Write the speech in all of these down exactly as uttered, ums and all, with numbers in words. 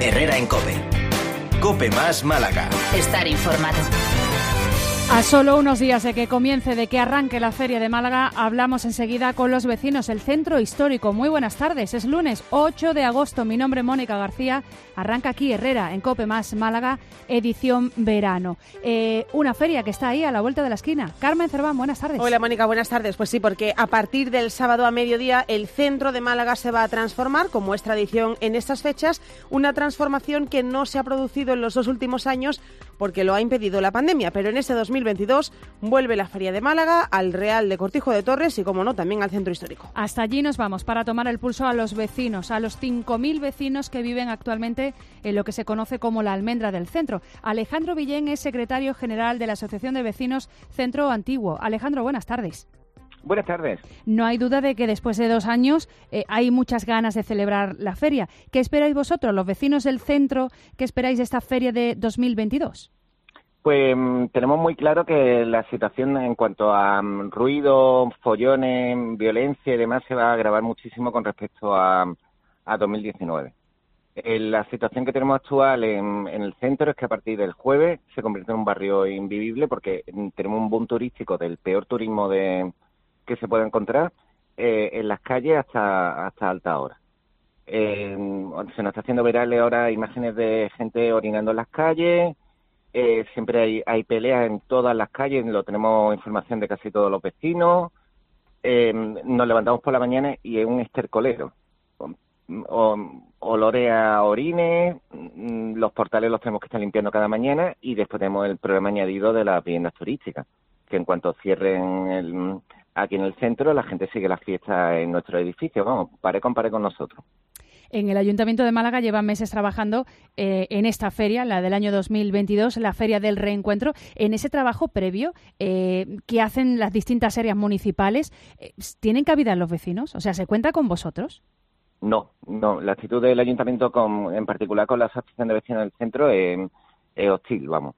Herrera en COPE. COPE más Málaga. Estar informado. A solo unos días de que comience, de que arranque la Feria de Málaga, hablamos enseguida con los vecinos, el Centro Histórico. Muy buenas tardes, es lunes ocho de agosto. Mi nombre es Mónica García. Arranca aquí Herrera en COPE más Málaga, edición verano. Eh, una feria que está ahí a la vuelta de la esquina. Carmen Cerván, buenas tardes. Hola Mónica, buenas tardes. Pues sí, porque a partir del sábado a mediodía el centro de Málaga se va a transformar, como es tradición en estas fechas, una transformación que no se ha producido en los dos últimos años porque lo ha impedido la pandemia, pero en este dos mil veintidós vuelve la Feria de Málaga al Real de Cortijo de Torres y, como no, también al Centro Histórico. Hasta allí nos vamos para tomar el pulso a los vecinos, a los cinco mil vecinos que viven actualmente en lo que se conoce como la Almendra del Centro. Alejandro Villén es secretario general de la Asociación de Vecinos Centro Antiguo. Alejandro, buenas tardes. Buenas tardes. No hay duda de que después de dos años eh, hay muchas ganas de celebrar la feria. ¿Qué esperáis vosotros, los vecinos del centro? ¿Qué esperáis de esta feria de dos mil veintidós? Pues um, tenemos muy claro que la situación en cuanto a um, ruido, follones, violencia y demás se va a agravar muchísimo con respecto a, a dos mil diecinueve. Eh, la situación que tenemos actual en, en el centro es que a partir del jueves se convierte en un barrio invivible porque tenemos un boom turístico del peor turismo de que se puede encontrar eh, en las calles hasta hasta alta hora. Eh, se nos está haciendo virales ahora imágenes de gente orinando en las calles. Eh, siempre hay, hay peleas en todas las calles, lo tenemos información de casi todos los vecinos. Eh, nos levantamos por la mañana y es un estercolero. O, o, olores a orines, los portales los tenemos que estar limpiando cada mañana y después tenemos el problema añadido de las viviendas turísticas, que en cuanto cierren el, aquí en el centro, la gente sigue las fiestas en nuestro edificio, vamos, pare con pare con nosotros. En el Ayuntamiento de Málaga llevan meses trabajando eh, en esta feria, la del año dos mil veintidós, la Feria del Reencuentro. En ese trabajo previo eh, que hacen las distintas áreas municipales, eh, ¿tienen cabida los vecinos? O sea, ¿se cuenta con vosotros? No, no. La actitud del Ayuntamiento, con, en particular con la Asociación de Vecinos del Centro, es, es hostil, vamos.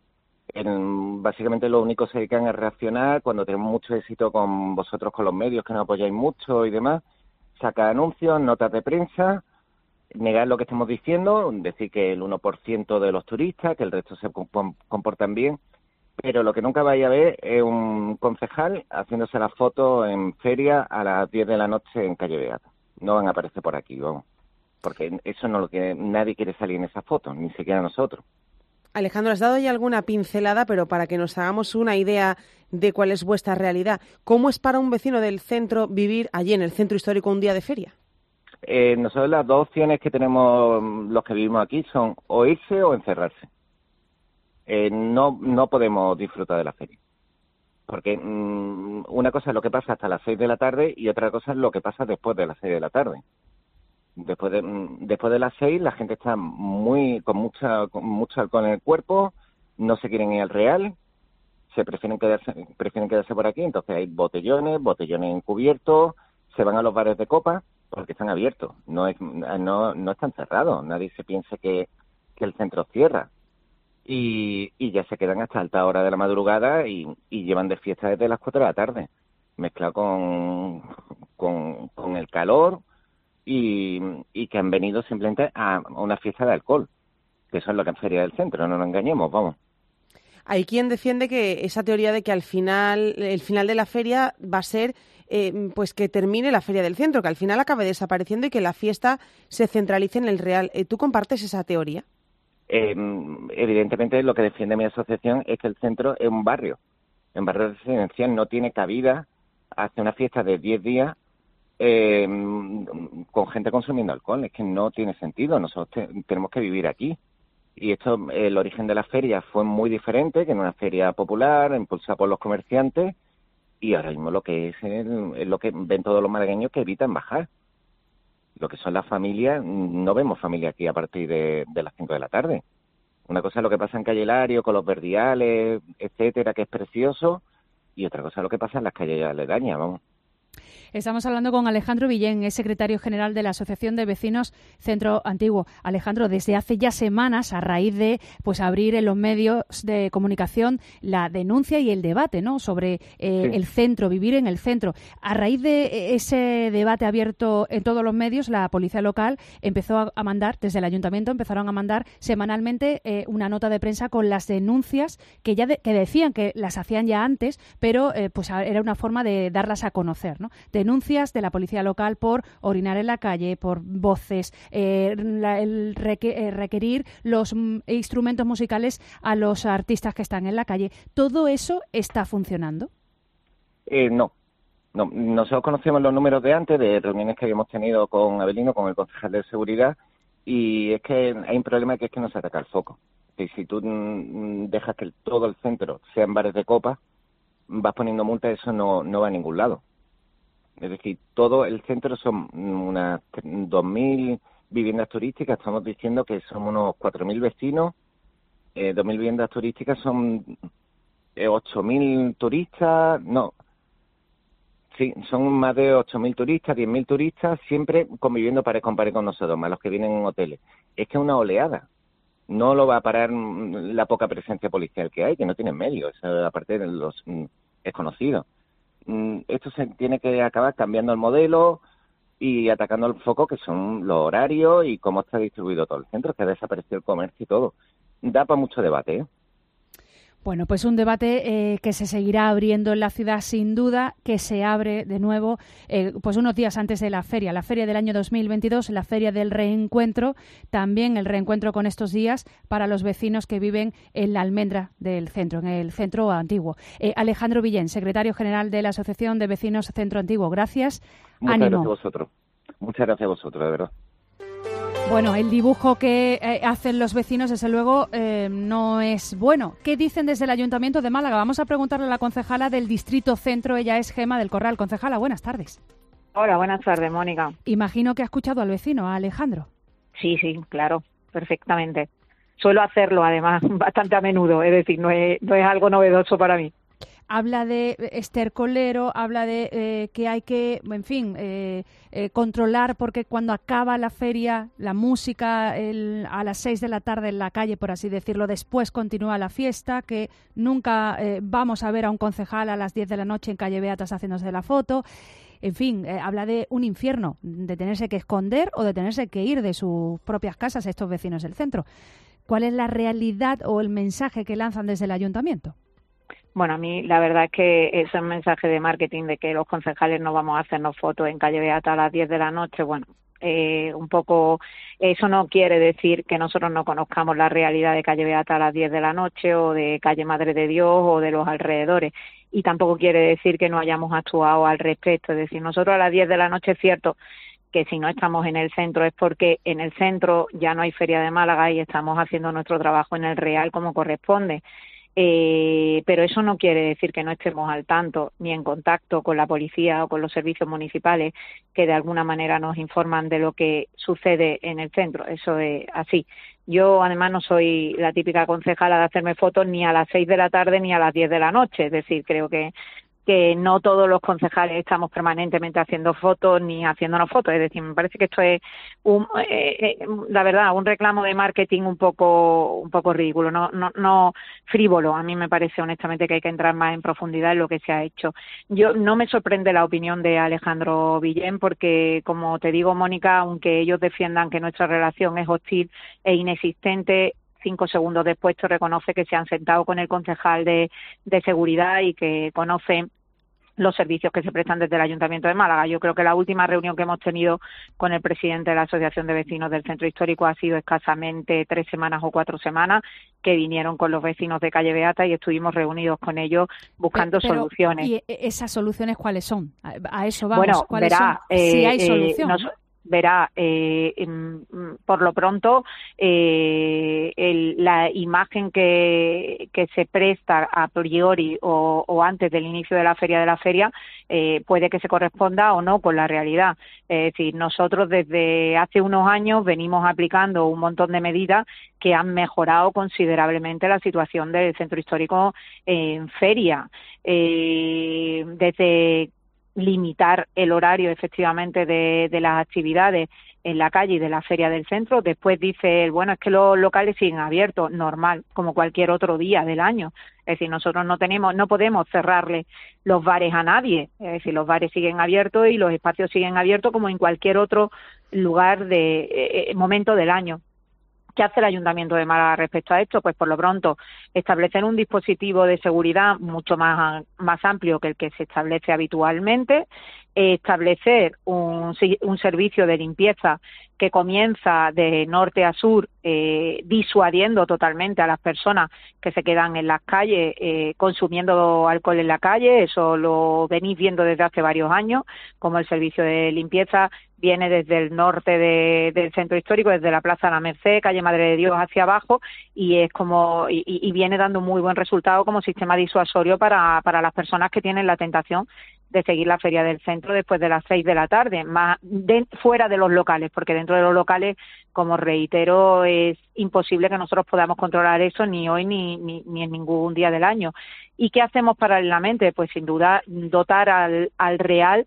En, básicamente lo único que se dedican a reaccionar cuando tenemos mucho éxito con vosotros, con los medios, que nos apoyáis mucho y demás, saca anuncios, notas de prensa, negar lo que estamos diciendo, decir que el uno por ciento de los turistas, que el resto se comportan bien, pero lo que nunca vais a ver es un concejal haciéndose la foto en feria a las diez de la noche en Calle Beata. No van a aparecer por aquí, vamos, porque eso no es lo que nadie quiere salir en esas fotos, ni siquiera nosotros. Alejandro, has dado ya alguna pincelada, pero para que nos hagamos una idea de cuál es vuestra realidad, ¿cómo es para un vecino del centro vivir allí en el centro histórico un día de feria? Eh, nosotros las dos opciones que tenemos los que vivimos aquí son o irse o encerrarse. Eh, no no podemos disfrutar de la feria. Porque mmm, una cosa es lo que pasa hasta las seis de la tarde y otra cosa es lo que pasa después de las seis de la tarde. Después de mmm, después de las seis la gente está muy con mucha con mucho alcohol en el cuerpo, no se quieren ir al Real, se prefieren quedarse prefieren quedarse por aquí, entonces hay botellones, botellones encubiertos, se van a los bares de copa porque están abiertos, no es, no no están cerrados, nadie se piensa que, que el centro cierra. Y, y ya se quedan hasta alta hora de la madrugada y, y llevan de fiesta desde las cuatro de la tarde, mezclado con, con, con el calor y, y que han venido simplemente a una fiesta de alcohol, que eso es lo que es Feria del Centro, no nos engañemos, vamos. Hay quien defiende que esa teoría de que al final, el final de la feria va a ser eh, pues que termine la Feria del Centro, que al final acabe desapareciendo y que la fiesta se centralice en el Real. ¿Tú compartes esa teoría? Eh, evidentemente lo que defiende mi asociación es que el centro es un barrio. En barrio residencial no tiene cabida hacer una fiesta de diez días eh, con gente consumiendo alcohol. Es que no tiene sentido. Nosotros te, tenemos que vivir aquí. Y esto, el origen de la feria fue muy diferente, que en una feria popular, impulsada por los comerciantes, y ahora mismo lo que es, el, es lo que ven todos los malagueños que evitan bajar. Lo que son las familias, no vemos familia aquí a partir de, de las cinco de la tarde. Una cosa es lo que pasa en Calle Hilario, con los verdiales, etcétera, que es precioso, y otra cosa es lo que pasa en las calles aledañas, vamos. Estamos hablando con Alejandro Villén, es secretario general de la Asociación de Vecinos Centro Antiguo. Alejandro, desde hace ya semanas, a raíz de pues abrir en los medios de comunicación la denuncia y el debate, ¿no?, sobre eh, sí. el centro, vivir en el centro. A raíz de ese debate abierto en todos los medios, la policía local empezó a, a mandar, desde el ayuntamiento empezaron a mandar semanalmente eh, una nota de prensa con las denuncias que ya de, que decían que las hacían ya antes, pero eh, pues era una forma de darlas a conocer, ¿no? Denuncias de la policía local por orinar en la calle, por voces, eh, la, el reque, eh, requerir los mm, instrumentos musicales a los artistas que están en la calle. ¿Todo eso está funcionando? Eh, no. no. Nosotros conocemos los números de antes, de reuniones que habíamos tenido con Avelino, con el concejal de seguridad, y es que hay un problema que es que no se ataca el foco. Que si tú mm, dejas que el, todo el centro sean bares de copas, vas poniendo multas, eso no, no va a ningún lado. Es decir, todo el centro son unas dos mil viviendas turísticas, estamos diciendo que son unos cuatro mil vecinos, eh, dos mil viviendas turísticas son eh, ocho mil turistas, no, sí, son más de ocho mil turistas, diez mil turistas, siempre conviviendo pared con pared con nosotros, más los que vienen en hoteles. Es que es una oleada, no lo va a parar la poca presencia policial que hay, que no tienen medios, aparte de los mm, desconocidos. Esto se tiene que acabar cambiando el modelo y atacando el foco, que son los horarios y cómo está distribuido todo el centro, que ha desaparecido el comercio y todo. Da para mucho debate, ¿eh? Bueno, pues un debate eh, que se seguirá abriendo en la ciudad, sin duda, que se abre de nuevo eh, pues unos días antes de la feria, la feria del año dos mil veintidós, la feria del reencuentro, también el reencuentro con estos días para los vecinos que viven en la almendra del centro, en el centro antiguo. Eh, Alejandro Villén, secretario general de la Asociación de Vecinos Centro Antiguo, gracias. Muchas Ánimo. gracias a vosotros. Muchas gracias a vosotros, de verdad. Bueno, el dibujo que eh, hacen los vecinos, desde luego, eh, no es bueno. ¿Qué dicen desde el Ayuntamiento de Málaga? Vamos a preguntarle a la concejala del Distrito Centro. Ella es Gema del Corral. Concejala, buenas tardes. Hola, buenas tardes, Mónica. Imagino que ha escuchado al vecino, a Alejandro. Sí, sí, claro, perfectamente. Suelo hacerlo, además, bastante a menudo. Es decir, no es, no es algo novedoso para mí. Habla de estercolero, habla de eh, que hay que, en fin, eh, eh, controlar, porque cuando acaba la feria, la música el, a las seis de la tarde en la calle, por así decirlo, después continúa la fiesta, que nunca eh, vamos a ver a un concejal a las diez de la noche en calle Beatas haciéndose la foto. En fin, eh, habla de un infierno, de tenerse que esconder o de tenerse que ir de sus propias casas estos vecinos del centro. ¿Cuál es la realidad o el mensaje que lanzan desde el ayuntamiento? Bueno, a mí la verdad es que ese mensaje de marketing de que los concejales no vamos a hacernos fotos en calle Beata a las diez de la noche, bueno, eh, un poco, eso no quiere decir que nosotros no conozcamos la realidad de calle Beata a las diez de la noche o de calle Madre de Dios o de los alrededores, y tampoco quiere decir que no hayamos actuado al respecto. Es decir, nosotros a las diez de la noche es cierto que si no estamos en el centro es porque en el centro ya no hay Feria de Málaga y estamos haciendo nuestro trabajo en el Real como corresponde. Eh, pero eso no quiere decir que no estemos al tanto ni en contacto con la policía o con los servicios municipales que de alguna manera nos informan de lo que sucede en el centro. Eso es así. Yo además no soy la típica concejala de hacerme fotos ni a las seis de la tarde ni a las diez de la noche. Es decir, creo que que no todos los concejales estamos permanentemente haciendo fotos ni haciéndonos fotos. Es decir, me parece que esto es, un, eh, eh, la verdad, un reclamo de marketing un poco un poco ridículo, no, no, no frívolo. A mí me parece honestamente que hay que entrar más en profundidad en lo que se ha hecho. Yo no me sorprende la opinión de Alejandro Villén porque, como te digo, Mónica, aunque ellos defiendan que nuestra relación es hostil e inexistente, cinco segundos después te reconoce que se han sentado con el concejal de, de seguridad y que conocen los servicios que se prestan desde el Ayuntamiento de Málaga. Yo creo que la última reunión que hemos tenido con el presidente de la Asociación de Vecinos del Centro Histórico ha sido escasamente tres semanas o cuatro semanas, que vinieron con los vecinos de calle Beata y estuvimos reunidos con ellos buscando pero, soluciones. ¿Y esas soluciones cuáles son? A eso vamos. Bueno, ¿Cuáles verá, son? Si eh, hay solución. Eh, nos, verá, eh, por lo pronto, eh, el, la imagen que, que se presta a priori o, o antes del inicio de la feria de la feria eh, puede que se corresponda o no con la realidad. Es decir, nosotros desde hace unos años venimos aplicando un montón de medidas que han mejorado considerablemente la situación del centro histórico en feria. Eh, desde limitar el horario efectivamente de, de las actividades en la calle y de la feria del centro. Después dice él, bueno, es que los locales siguen abiertos, normal, como cualquier otro día del año. Es decir, nosotros no tenemos, no podemos cerrarle los bares a nadie. Es decir, los bares siguen abiertos y los espacios siguen abiertos como en cualquier otro lugar de eh, momento del año. ¿Qué hace el Ayuntamiento de Málaga respecto a esto? Pues por lo pronto establecer un dispositivo de seguridad mucho más, más amplio que el que se establece habitualmente, establecer un, un servicio de limpieza que comienza de norte a sur, eh, disuadiendo totalmente a las personas que se quedan en las calles eh, consumiendo alcohol en la calle. Eso lo venís viendo desde hace varios años, como el servicio de limpieza viene desde el norte de, del centro histórico, desde la Plaza de la Merced, calle Madre de Dios hacia abajo, y es como y, y viene dando muy buen resultado como sistema disuasorio para, para las personas que tienen la tentación de seguir la feria del centro después de las seis de la tarde, más de, fuera de los locales, porque dentro de los locales, como reitero, es imposible que nosotros podamos controlar eso ni hoy ni, ni, ni en ningún día del año. ¿Y qué hacemos paralelamente? Pues sin duda dotar al, al Real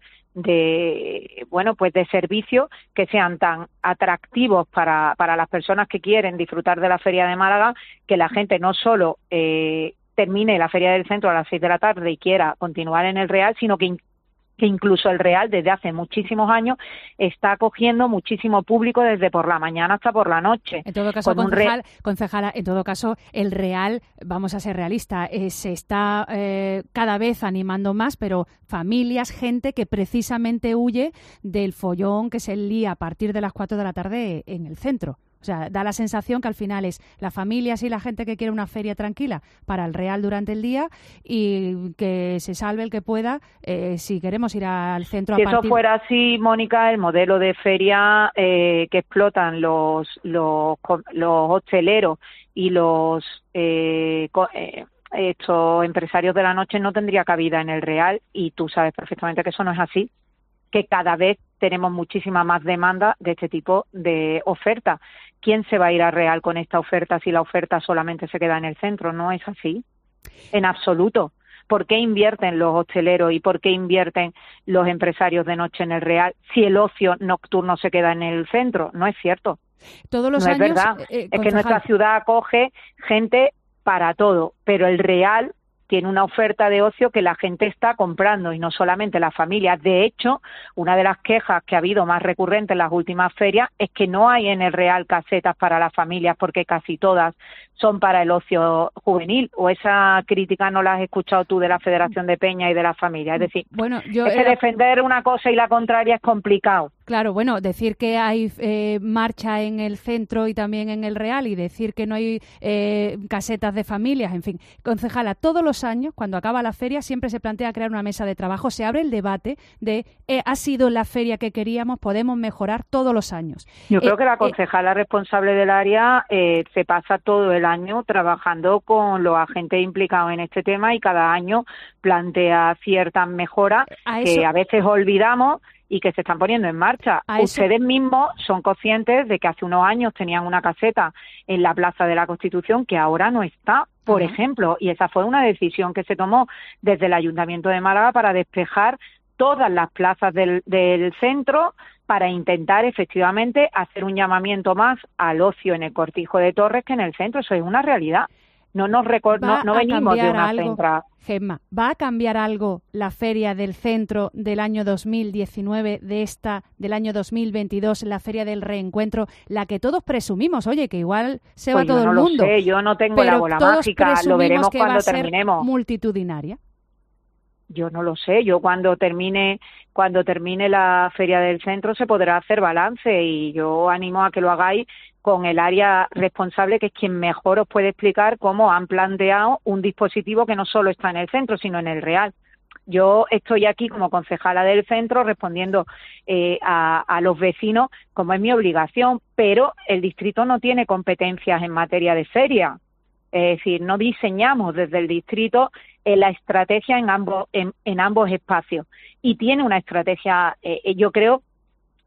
de bueno pues de servicios que sean tan atractivos para, para las personas que quieren disfrutar de la feria de Málaga, que la gente no solo eh, termine la feria del centro a las seis de la tarde y quiera continuar en el Real, sino que, in, que incluso el Real desde hace muchísimos años está acogiendo muchísimo público desde por la mañana hasta por la noche. En todo caso, concejal, re... concejala, en todo caso, el Real, vamos a ser realistas, eh, se está eh, cada vez animando más, pero familias, gente que precisamente huye del follón que se lía a partir de las cuatro de la tarde en el centro. O sea, da la sensación que al final es las familias y la gente que quiere una feria tranquila para el Real durante el día, y que se salve el que pueda eh, si queremos ir al centro. Si a partir... eso fuera así, Mónica, el modelo de feria eh, que explotan los, los, los hosteleros y los eh, eh, estos empresarios de la noche no tendría cabida en el Real, y tú sabes perfectamente que eso no es así, que cada vez tenemos muchísima más demanda de este tipo de oferta. ¿Quién se va a ir a Real con esta oferta si la oferta solamente se queda en el centro? No es así, en absoluto. ¿Por qué invierten los hosteleros y por qué invierten los empresarios de noche en el Real si el ocio nocturno se queda en el centro? No es cierto. Todos los no años, es verdad. Eh, es que nuestra ciudad acoge gente para todo, pero el Real tiene una oferta de ocio que la gente está comprando, y no solamente las familias. De hecho, una de las quejas que ha habido más recurrente en las últimas ferias es que no hay en el Real casetas para las familias, porque casi todas son para el ocio juvenil. ¿O esa crítica no la has escuchado tú de la Federación de Peñas y de las familias? Es decir, bueno, yo es que era... defender una cosa y la contraria es complicado. Claro, bueno, decir que hay eh, marcha en el centro y también en el Real, y decir que no hay eh, casetas de familias, en fin. Concejala, todos los años, cuando acaba la feria, siempre se plantea crear una mesa de trabajo, se abre el debate de eh, ¿ha sido la feria que queríamos? ¿Podemos mejorar? Todos los años. Yo creo eh, que la concejala eh, responsable del área eh, se pasa todo el año trabajando con los agentes implicados en este tema, y cada año plantea ciertas mejoras a eso... que a veces olvidamos y que se están poniendo en marcha. Ustedes mismos son conscientes de que hace unos años tenían una caseta en la Plaza de la Constitución que ahora no está, por uh-huh. ejemplo, y esa fue una decisión que se tomó desde el Ayuntamiento de Málaga para despejar todas las plazas del, del centro, para intentar efectivamente hacer un llamamiento más al ocio en el Cortijo de Torres que en el centro. Eso es una realidad. No nos record- no, no venimos de una algo, central. Gemma, ¿va a cambiar algo la feria del centro del año dos mil diecinueve, de esta del año dos mil veintidós, la feria del reencuentro, la que todos presumimos, oye, que igual se pues va todo no el mundo? Lo sé, yo no tengo pero la bola todos mágica, lo veremos que cuando va a ser terminemos. Multitudinaria. Yo no lo sé, yo cuando termine cuando termine la feria del centro se podrá hacer balance, y yo animo a que lo hagáis con el área responsable, que es quien mejor os puede explicar cómo han planteado un dispositivo que no solo está en el centro, sino en el Real. Yo estoy aquí como concejala del centro respondiendo eh, a, a los vecinos, como es mi obligación, pero el distrito no tiene competencias en materia de feria. Es decir, no diseñamos desde el distrito eh, la estrategia en ambos en, en ambos espacios, y tiene una estrategia, eh, yo creo,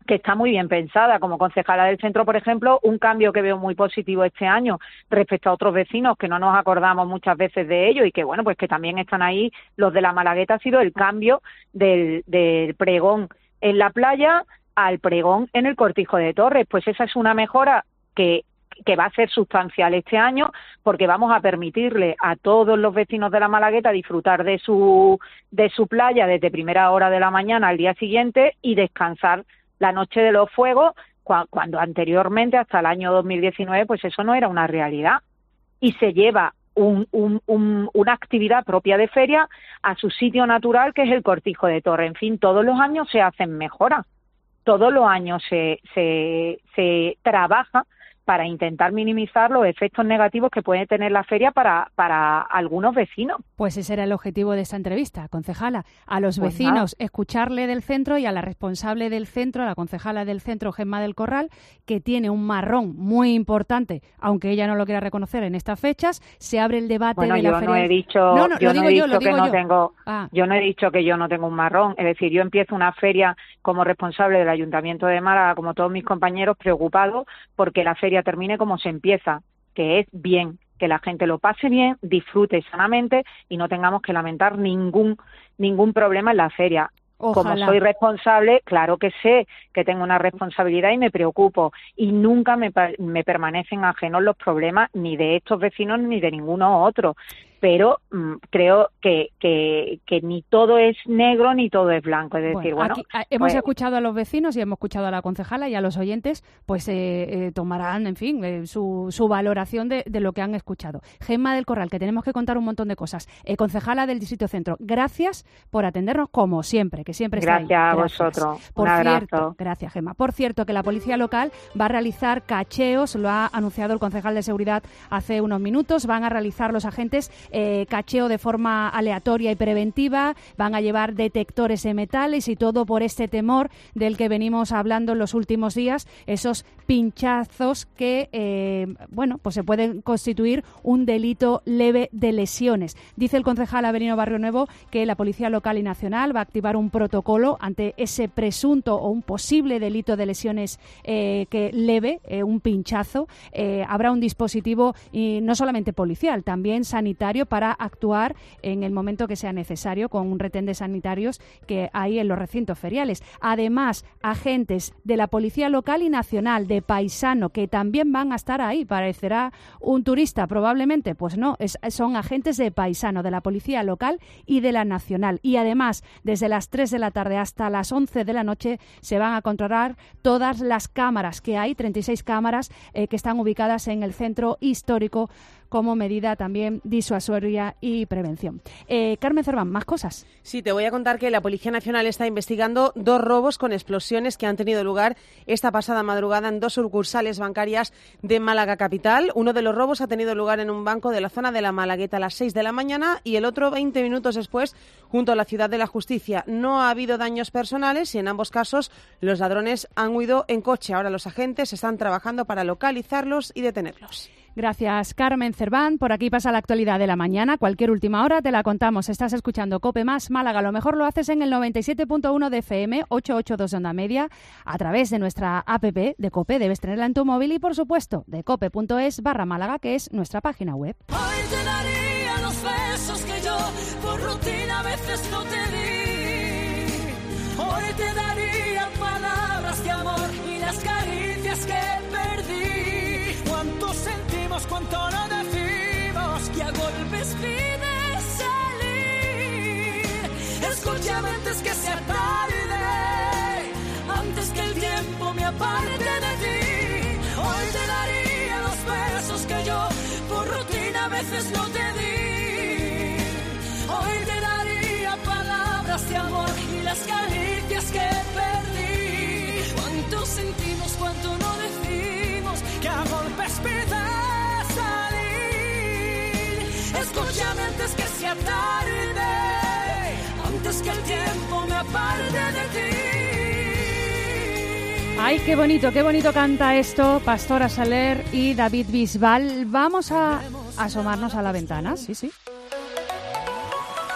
que está muy bien pensada. Como concejala del centro, por ejemplo, un cambio que veo muy positivo este año respecto a otros vecinos que no nos acordamos muchas veces de ello y que, bueno, pues que también están ahí los de la Malagueta, ha sido el cambio del, del pregón en la playa al pregón en el Cortijo de Torres. Pues esa es una mejora que que va a ser sustancial este año, porque vamos a permitirle a todos los vecinos de la Malagueta disfrutar de su de su playa desde primera hora de la mañana al día siguiente y descansar la noche de los fuegos, cu- cuando anteriormente, hasta el año dos mil diecinueve, pues eso no era una realidad. Y se lleva un, un, un, una actividad propia de feria a su sitio natural, que es el Cortijo de Torres. En fin, todos los años se hacen mejoras, todos los años se, se, se trabaja para intentar minimizar los efectos negativos que puede tener la feria para, para algunos vecinos. Pues ese era el objetivo de esta entrevista, concejala. A los Pues vecinos, nada. escucharle del centro y a la responsable del centro, a la concejala del centro, Gemma del Corral, que tiene un marrón muy importante, aunque ella no lo quiera reconocer en estas fechas. Se abre el debate Bueno, de yo la feria. no he dicho, no, no, yo lo no digo he yo, dicho lo que digo no yo. tengo, Ah. yo no he dicho que yo no tengo un marrón. Es decir, yo empiezo una feria como responsable del Ayuntamiento de Málaga, como todos mis compañeros, preocupados porque la feria termine como se empieza, que es bien, que la gente lo pase bien, disfrute sanamente y no tengamos que lamentar ningún ningún problema en la feria. Ojalá. Como soy responsable, claro que sé que tengo una responsabilidad y me preocupo, y nunca me, me permanecen ajenos los problemas ni de estos vecinos ni de ninguno otro. Pero mmm, creo que, que, que ni todo es negro ni todo es blanco. Es decir, bueno, aquí, a, hemos pues, escuchado a los vecinos y hemos escuchado a la concejala y a los oyentes, pues eh, eh, tomarán, en fin, eh, su, su valoración de, de lo que han escuchado. Gemma del Corral, que tenemos que contar un montón de cosas. Eh, concejala del Distrito Centro, gracias por atendernos como siempre, que siempre está ahí. Gracias a Gracias. vosotros. Por Un abrazo. cierto, gracias, Gemma. Por cierto, que la policía local va a realizar cacheos, lo ha anunciado el concejal de seguridad hace unos minutos. Van a realizar los agentes eh, cacheo de forma aleatoria y preventiva, van a llevar detectores de metales y todo por este temor del que venimos hablando en los últimos días, esos pinchazos que, eh, bueno, pues se pueden constituir un delito leve de lesiones. Dice el concejal Avelino Barrio Nuevo que la Policía Local y Nacional va a activar un protocolo ante ese presunto o un posible delito de lesiones eh, que leve, eh, un pinchazo. Eh, habrá un dispositivo y no solamente policial, también sanitario para actuar en el momento que sea necesario con un retén de sanitarios que hay en los recintos feriales. Además, agentes de la Policía Local y Nacional de paisano que también van a estar ahí. ¿Parecerá un turista? Probablemente. Pues no, es, son agentes de paisano de la Policía Local y de la Nacional. Y además, desde las tres de la tarde hasta las once de la noche se van a controlar todas las cámaras que hay, treinta y seis cámaras eh, que están ubicadas en el centro histórico como medida también disuasoria y prevención. Eh, Carmen Cerván, ¿más cosas? Sí, te voy a contar que la Policía Nacional está investigando dos robos con explosiones que han tenido lugar esta pasada madrugada en dos sucursales bancarias de Málaga capital. Uno de los robos ha tenido lugar en un banco de la zona de la Malagueta a las seis de la mañana y el otro veinte minutos después junto a la Ciudad de la Justicia. No ha habido daños personales y en ambos casos los ladrones han huido en coche. Ahora los agentes están trabajando para localizarlos y detenerlos. Gracias, Carmen Cerván. Por aquí pasa la actualidad de la mañana. Cualquier última hora te la contamos. Estás escuchando COPE Más Málaga. A lo mejor lo haces en el noventa y siete punto uno de F M, ochocientos ochenta y dos de onda media, a través de nuestra app de COPE. Debes tenerla en tu móvil y, por supuesto, de cope.es barra Málaga, que es nuestra página web. Hoy te daría los besos que yo por rutina a veces no te di. Hoy te daría palabras de amor y las caricias que perdí. ¿Cuánto sentimos, cuánto no decimos y a golpes pide salir? Escúchame antes que sea tarde, antes que el tiempo me aparte de ti. Hoy te daría los besos que yo por rutina a veces no te di. Hoy te daría palabras de amor y las caricias que perdí. Cuánto sentimos, cuánto no decimos, que a golpes pide salir. Escúchame antes que sea tarde, antes que el tiempo me aparte de ti. Ay, qué bonito, qué bonito canta esto Pastora Soler y David Bisbal. Vamos a asomarnos a la ventana, sí, sí.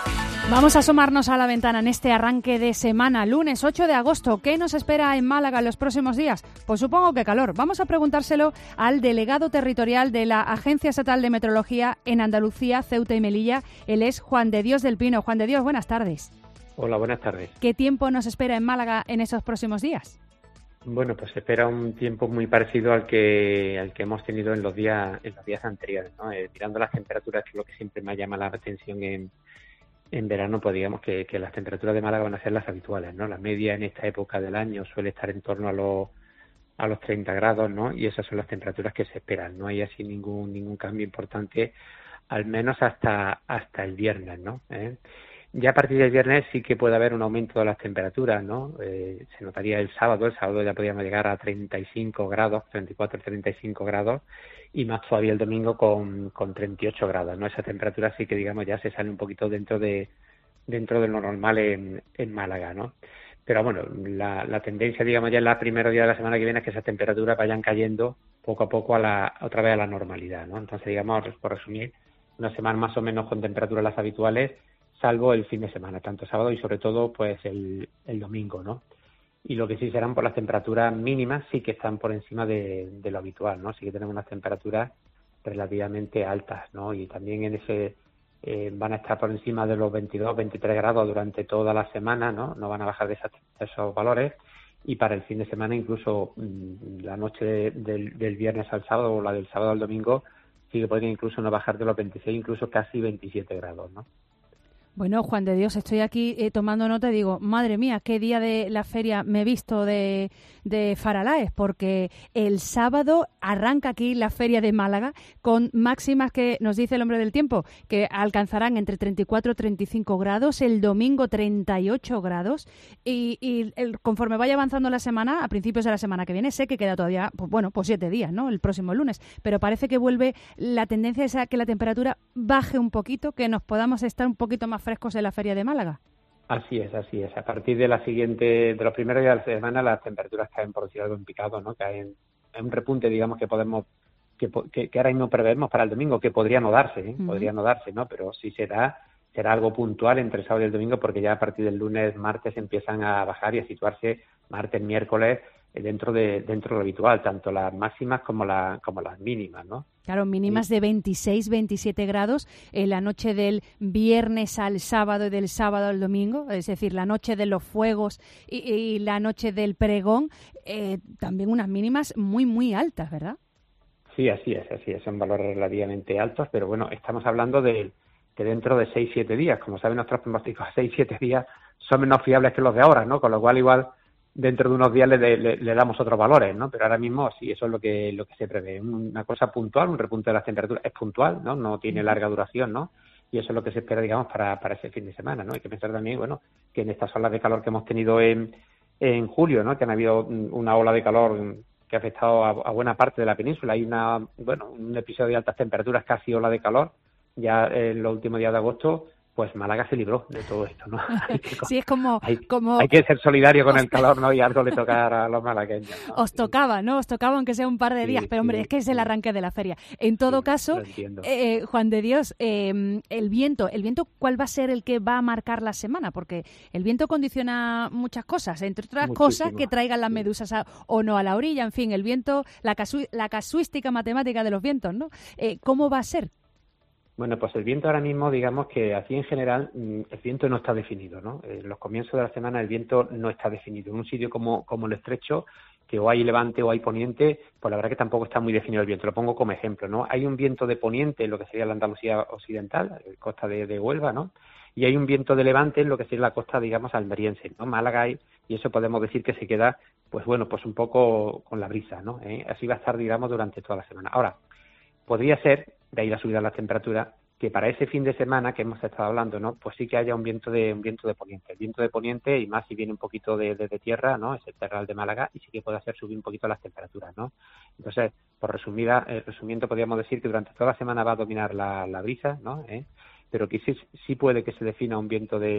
Vamos a asomarnos a la ventana en este arranque de semana, lunes ocho de agosto. ¿Qué nos espera en Málaga en los próximos días? Pues supongo que calor. Vamos a preguntárselo al delegado territorial de la Agencia Estatal de Meteorología en Andalucía, Ceuta y Melilla. Él es Juan de Dios del Pino. Juan de Dios, buenas tardes. Hola, buenas tardes. ¿Qué tiempo nos espera en Málaga en esos próximos días? Bueno, pues se espera un tiempo muy parecido al que al que hemos tenido en los días en los días anteriores, ¿no? Eh, mirando las temperaturas, que es lo que siempre me llama la atención en En verano, pues digamos que, que las temperaturas de Málaga van a ser las habituales, ¿no? La media en esta época del año suele estar en torno a los a los treinta grados, ¿no? Y esas son las temperaturas que se esperan. No hay así ningún ningún cambio importante, al menos hasta hasta el viernes, ¿no? ¿Eh? Ya a partir del viernes sí que puede haber un aumento de las temperaturas, ¿no? Eh, se notaría el sábado, el sábado ya podríamos llegar a treinta y cinco grados, treinta y cuatro, treinta y cinco grados, y más todavía el domingo con, con treinta y ocho grados, ¿no? Esa temperatura sí que, digamos, ya se sale un poquito dentro de dentro de lo normal en, en Málaga, ¿no? Pero bueno, la, la tendencia, digamos, ya en la primera día de la semana que viene es que esas temperaturas vayan cayendo poco a poco a la otra vez a la normalidad, ¿no? Entonces, digamos, por resumir, una semana más o menos con temperaturas las habituales, salvo el fin de semana, tanto sábado y sobre todo pues el, el domingo, ¿no? Y lo que sí serán por las temperaturas mínimas, sí que están por encima de, de lo habitual, ¿no? Sí que tenemos unas temperaturas relativamente altas, ¿no? Y también en ese eh, van a estar por encima de los veintidós, veintitrés grados durante toda la semana, ¿no? No van a bajar de, esas, de esos valores. Y para el fin de semana, incluso mmm, la noche de, del, del viernes al sábado o la del sábado al domingo, sí que pueden incluso no bajar de los veintiséis, incluso casi veintisiete grados, ¿no? Bueno, Juan de Dios, estoy aquí eh, tomando nota y digo, madre mía, qué día de la feria me he visto de, de Faralaes, porque el sábado arranca aquí la feria de Málaga con máximas que nos dice el hombre del tiempo, que alcanzarán entre treinta y cuatro y treinta y cinco grados, el domingo treinta y ocho grados, y, y el, conforme vaya avanzando la semana, a principios de la semana que viene, sé que queda todavía, pues bueno, pues siete días, ¿no? El próximo lunes, pero parece que vuelve la tendencia esa que la temperatura baje un poquito, que nos podamos estar un poquito más frescos en la feria de Málaga. Así es, así es. A partir de la siguiente, de los primeros días de la semana, las temperaturas caen, por decir algo, en picado, ¿no? Caen en un repunte, digamos, que podemos, que, que, que ahora mismo prevemos para el domingo, que podría no darse, ¿eh? Uh-huh. Podría no darse, ¿no? Pero si se da, será algo puntual entre el sábado y el domingo, porque ya a partir del lunes, martes empiezan a bajar y a situarse martes, miércoles, dentro de dentro de lo habitual, tanto las máximas como la, como las mínimas, ¿no? Claro, mínimas de veintiséis, veintisiete grados en la noche del viernes al sábado y del sábado al domingo, es decir, la noche de los fuegos y, y la noche del pregón, eh, también unas mínimas muy, muy altas, ¿verdad? Sí, así es, así es, son valores relativamente altos, pero bueno, estamos hablando de que dentro de seis, siete días, como saben nuestros pronósticos, seis, siete días son menos fiables que los de ahora, ¿no? Con lo cual igual dentro de unos días le, le, le damos otros valores, ¿no? Pero ahora mismo sí, eso es lo que lo que se prevé. Una cosa puntual, un repunte de las temperaturas es puntual, ¿no? No tiene larga duración, ¿no? Y eso es lo que se espera, digamos, para, para ese fin de semana, ¿no? Hay que pensar también, bueno, que en estas olas de calor que hemos tenido en, en julio, ¿no? Que han habido una ola de calor que ha afectado a, a buena parte de la península. Hay una, bueno, un episodio de altas temperaturas, casi ola de calor, ya en los últimos días de agosto. Pues Málaga se libró de todo esto, ¿no? Hay que, sí, es como hay, como... hay que ser solidario con el calor, ¿no? Y algo le tocará a los malagueños, ¿no? Os tocaba, ¿no? Os tocaba aunque sea un par de días, sí, pero hombre, sí, es que es el arranque de la feria. En todo sí, caso, eh, Juan de Dios, eh, el viento, ¿el viento cuál va a ser el que va a marcar la semana? Porque el viento condiciona muchas cosas, entre otras Muchísimo. cosas que traigan las medusas a, o no a la orilla, en fin, el viento, la, casu, la casuística matemática de los vientos, ¿no? Eh, ¿Cómo va a ser? Bueno, pues el viento ahora mismo, digamos que así en general, el viento no está definido, ¿no? En los comienzos de la semana el viento no está definido. En un sitio como, como el Estrecho, que o hay levante o hay poniente, pues la verdad que tampoco está muy definido el viento. Lo pongo como ejemplo, ¿no? Hay un viento de poniente en lo que sería la Andalucía occidental, la costa de, de Huelva, ¿no? Y hay un viento de levante en lo que sería la costa, digamos, almeriense, ¿no? Málaga hay, y eso podemos decir que se queda, pues bueno, pues un poco con la brisa, ¿no? ¿Eh? Así va a estar, digamos, durante toda la semana. Ahora, podría ser, de ahí la subida de las temperaturas, que para ese fin de semana que hemos estado hablando, ¿no? Pues sí que haya un viento de un viento de poniente, el viento de poniente y más si viene un poquito de, de, de tierra, ¿no? Es el terral de Málaga y sí que puede hacer subir un poquito las temperaturas, ¿no? Entonces, por resumida, eh, resumiendo, podríamos decir que durante toda la semana va a dominar la, la brisa, ¿no? ¿Eh? Pero que sí, sí puede que se defina un viento de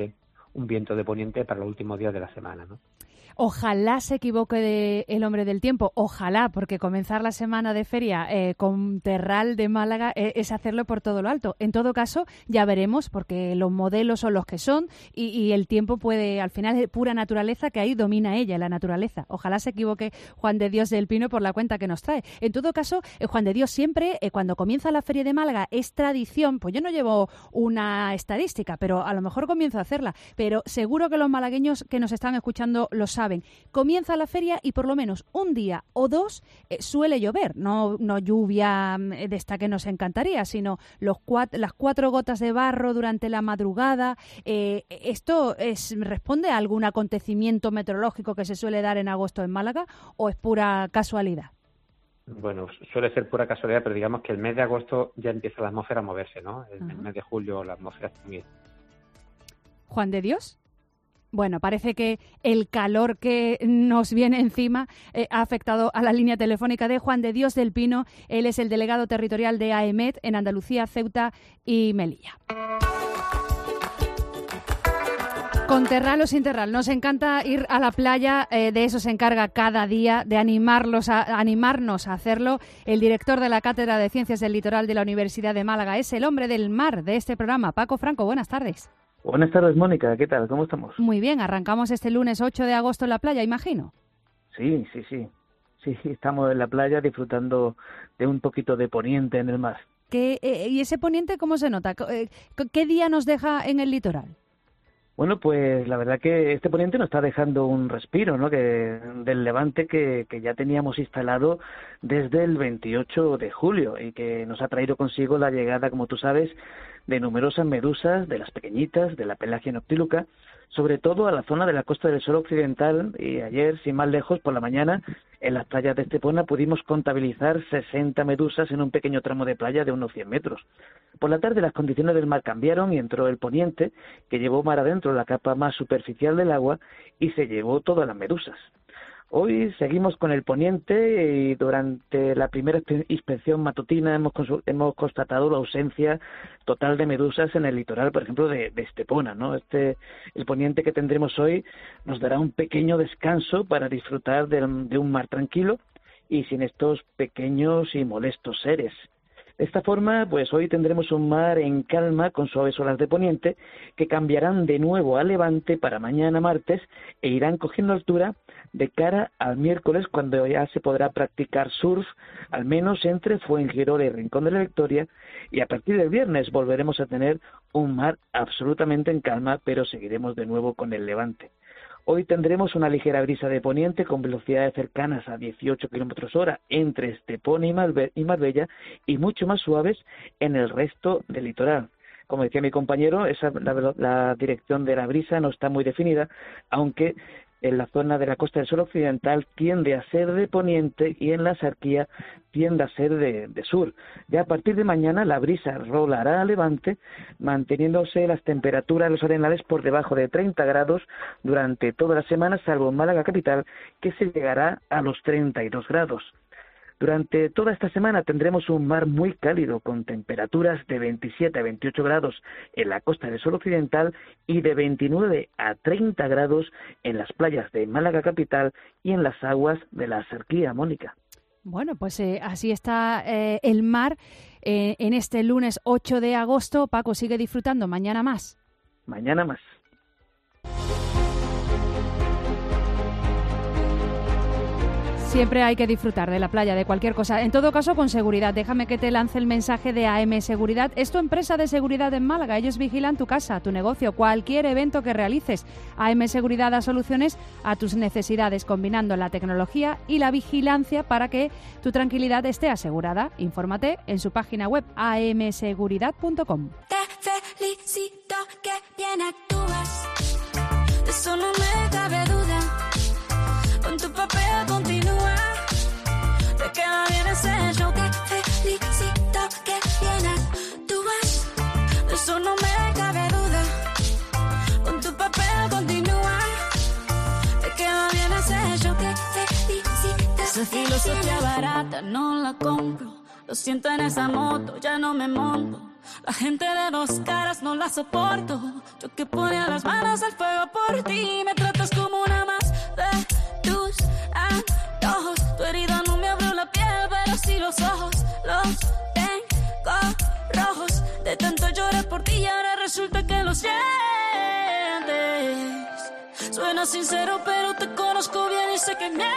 un viento de poniente para los últimos días de la semana, ¿no? Ojalá se equivoque de el hombre del tiempo, ojalá, porque comenzar la semana de feria eh, con Terral de Málaga eh, es hacerlo por todo lo alto. En todo caso, ya veremos, porque los modelos son los que son y, y el tiempo puede, al final es pura naturaleza, que ahí domina ella, la naturaleza. Ojalá se equivoque Juan de Dios del Pino por la cuenta que nos trae. En todo caso, eh, Juan de Dios, siempre eh, cuando comienza la feria de Málaga es tradición, pues yo no llevo una estadística, pero a lo mejor comienzo a hacerla, pero seguro que los malagueños que nos están escuchando lo saben. Comienza la feria y por lo menos un día o dos eh, suele llover, no, no lluvia de esta que nos encantaría, sino los cuat- las cuatro gotas de barro durante la madrugada. Eh, ¿Esto es, responde a algún acontecimiento meteorológico que se suele dar en agosto en Málaga o es pura casualidad? Bueno, suele ser pura casualidad, pero digamos que el mes de agosto ya empieza la atmósfera a moverse, ¿no? El, el mes de julio la atmósfera está muy... ¿Juan de Dios? Bueno, parece que el calor que nos viene encima eh, ha afectado a la línea telefónica de Juan de Dios del Pino. Él es el delegado territorial de AEMET en Andalucía, Ceuta y Melilla. Con Terral o sin Terral, nos encanta ir a la playa, eh, de eso se encarga cada día, de animarlos a, animarnos a hacerlo. El director de la Cátedra de Ciencias del Litoral de la Universidad de Málaga es el hombre del mar de este programa. Paco Franco, buenas tardes. Buenas tardes, Mónica. ¿Qué tal? ¿Cómo estamos? Muy bien. Arrancamos este lunes ocho de agosto en la playa, imagino. Sí, sí, sí. Sí, estamos en la playa disfrutando de un poquito de poniente en el mar. ¿Qué, eh, ¿Y ese poniente cómo se nota? ¿Qué día nos deja en el litoral? Bueno, pues la verdad que este poniente nos está dejando un respiro, ¿no? Que del levante que, que ya teníamos instalado desde el veintiocho de julio y que nos ha traído consigo la llegada, como tú sabes, de numerosas medusas, de las pequeñitas, de la pelagia noctíluca, sobre todo a la zona de la Costa del Sol occidental, y ayer, sin más lejos, por la mañana, en las playas de Estepona pudimos contabilizar sesenta medusas en un pequeño tramo de playa de unos cien metros. Por la tarde las condiciones del mar cambiaron y entró el poniente, que llevó mar adentro la capa más superficial del agua y se llevó todas las medusas. Hoy seguimos con el poniente y durante la primera inspección matutina hemos, hemos constatado la ausencia total de medusas en el litoral, por ejemplo, de, de Estepona, ¿no? Este, el poniente que tendremos hoy nos dará un pequeño descanso para disfrutar de, de un mar tranquilo y sin estos pequeños y molestos seres. De esta forma, pues hoy tendremos un mar en calma con suaves olas de poniente que cambiarán de nuevo a levante para mañana martes e irán cogiendo altura de cara al miércoles, cuando ya se podrá practicar surf, al menos entre Fuengirola y Rincón de la Victoria, y a partir del viernes volveremos a tener un mar absolutamente en calma, pero seguiremos de nuevo con el levante. Hoy tendremos una ligera brisa de poniente con velocidades cercanas a dieciocho kilómetros hora entre Estepona y Marbella y mucho más suaves en el resto del litoral. Como decía mi compañero, esa, la, la dirección de la brisa no está muy definida, aunque en la zona de la Costa del Sol occidental tiende a ser de poniente y en la Sarquía tiende a ser de, de sur. Ya a partir de mañana la brisa rolará a levante, manteniéndose las temperaturas de los arenales por debajo de treinta grados durante toda la semana, salvo en Málaga capital, que se llegará a los treinta y dos grados. Durante toda esta semana tendremos un mar muy cálido, con temperaturas de veintisiete a veintiocho grados en la Costa del Sol occidental y de veintinueve a treinta grados en las playas de Málaga capital y en las aguas de la Sarquía, Mónica. Bueno, pues eh, así está eh, el mar eh, en este lunes ocho de agosto. Paco, sigue disfrutando. Mañana más. Mañana más. Siempre hay que disfrutar de la playa, de cualquier cosa. En todo caso, con seguridad. Déjame que te lance el mensaje de A M Seguridad. Es tu empresa de seguridad en Málaga. Ellos vigilan tu casa, tu negocio, cualquier evento que realices. A M Seguridad da soluciones a tus necesidades, combinando la tecnología y la vigilancia para que tu tranquilidad esté asegurada. Infórmate en su página web a m seguridad punto com. Te felicito que bien actúas. De eso no me cabe duda. Con tu papel continúa, te queda bien ese show. Te felicito que bien actúas, de eso no me cabe duda. Con tu papel continúa, te queda bien ese show. Te felicito. Esa filosofía barata no la compro, lo siento en esa moto, ya no me monto. La gente de dos caras no la soporto. Yo que ponía las manos al fuego por ti. Me tratas como una más de tus antojos. Tu herida no me abrió la piel, pero sí los ojos. Los tengo rojos. De tanto llorar por ti y ahora resulta que los sientes. Suena sincero, pero te conozco bien y sé que mientes.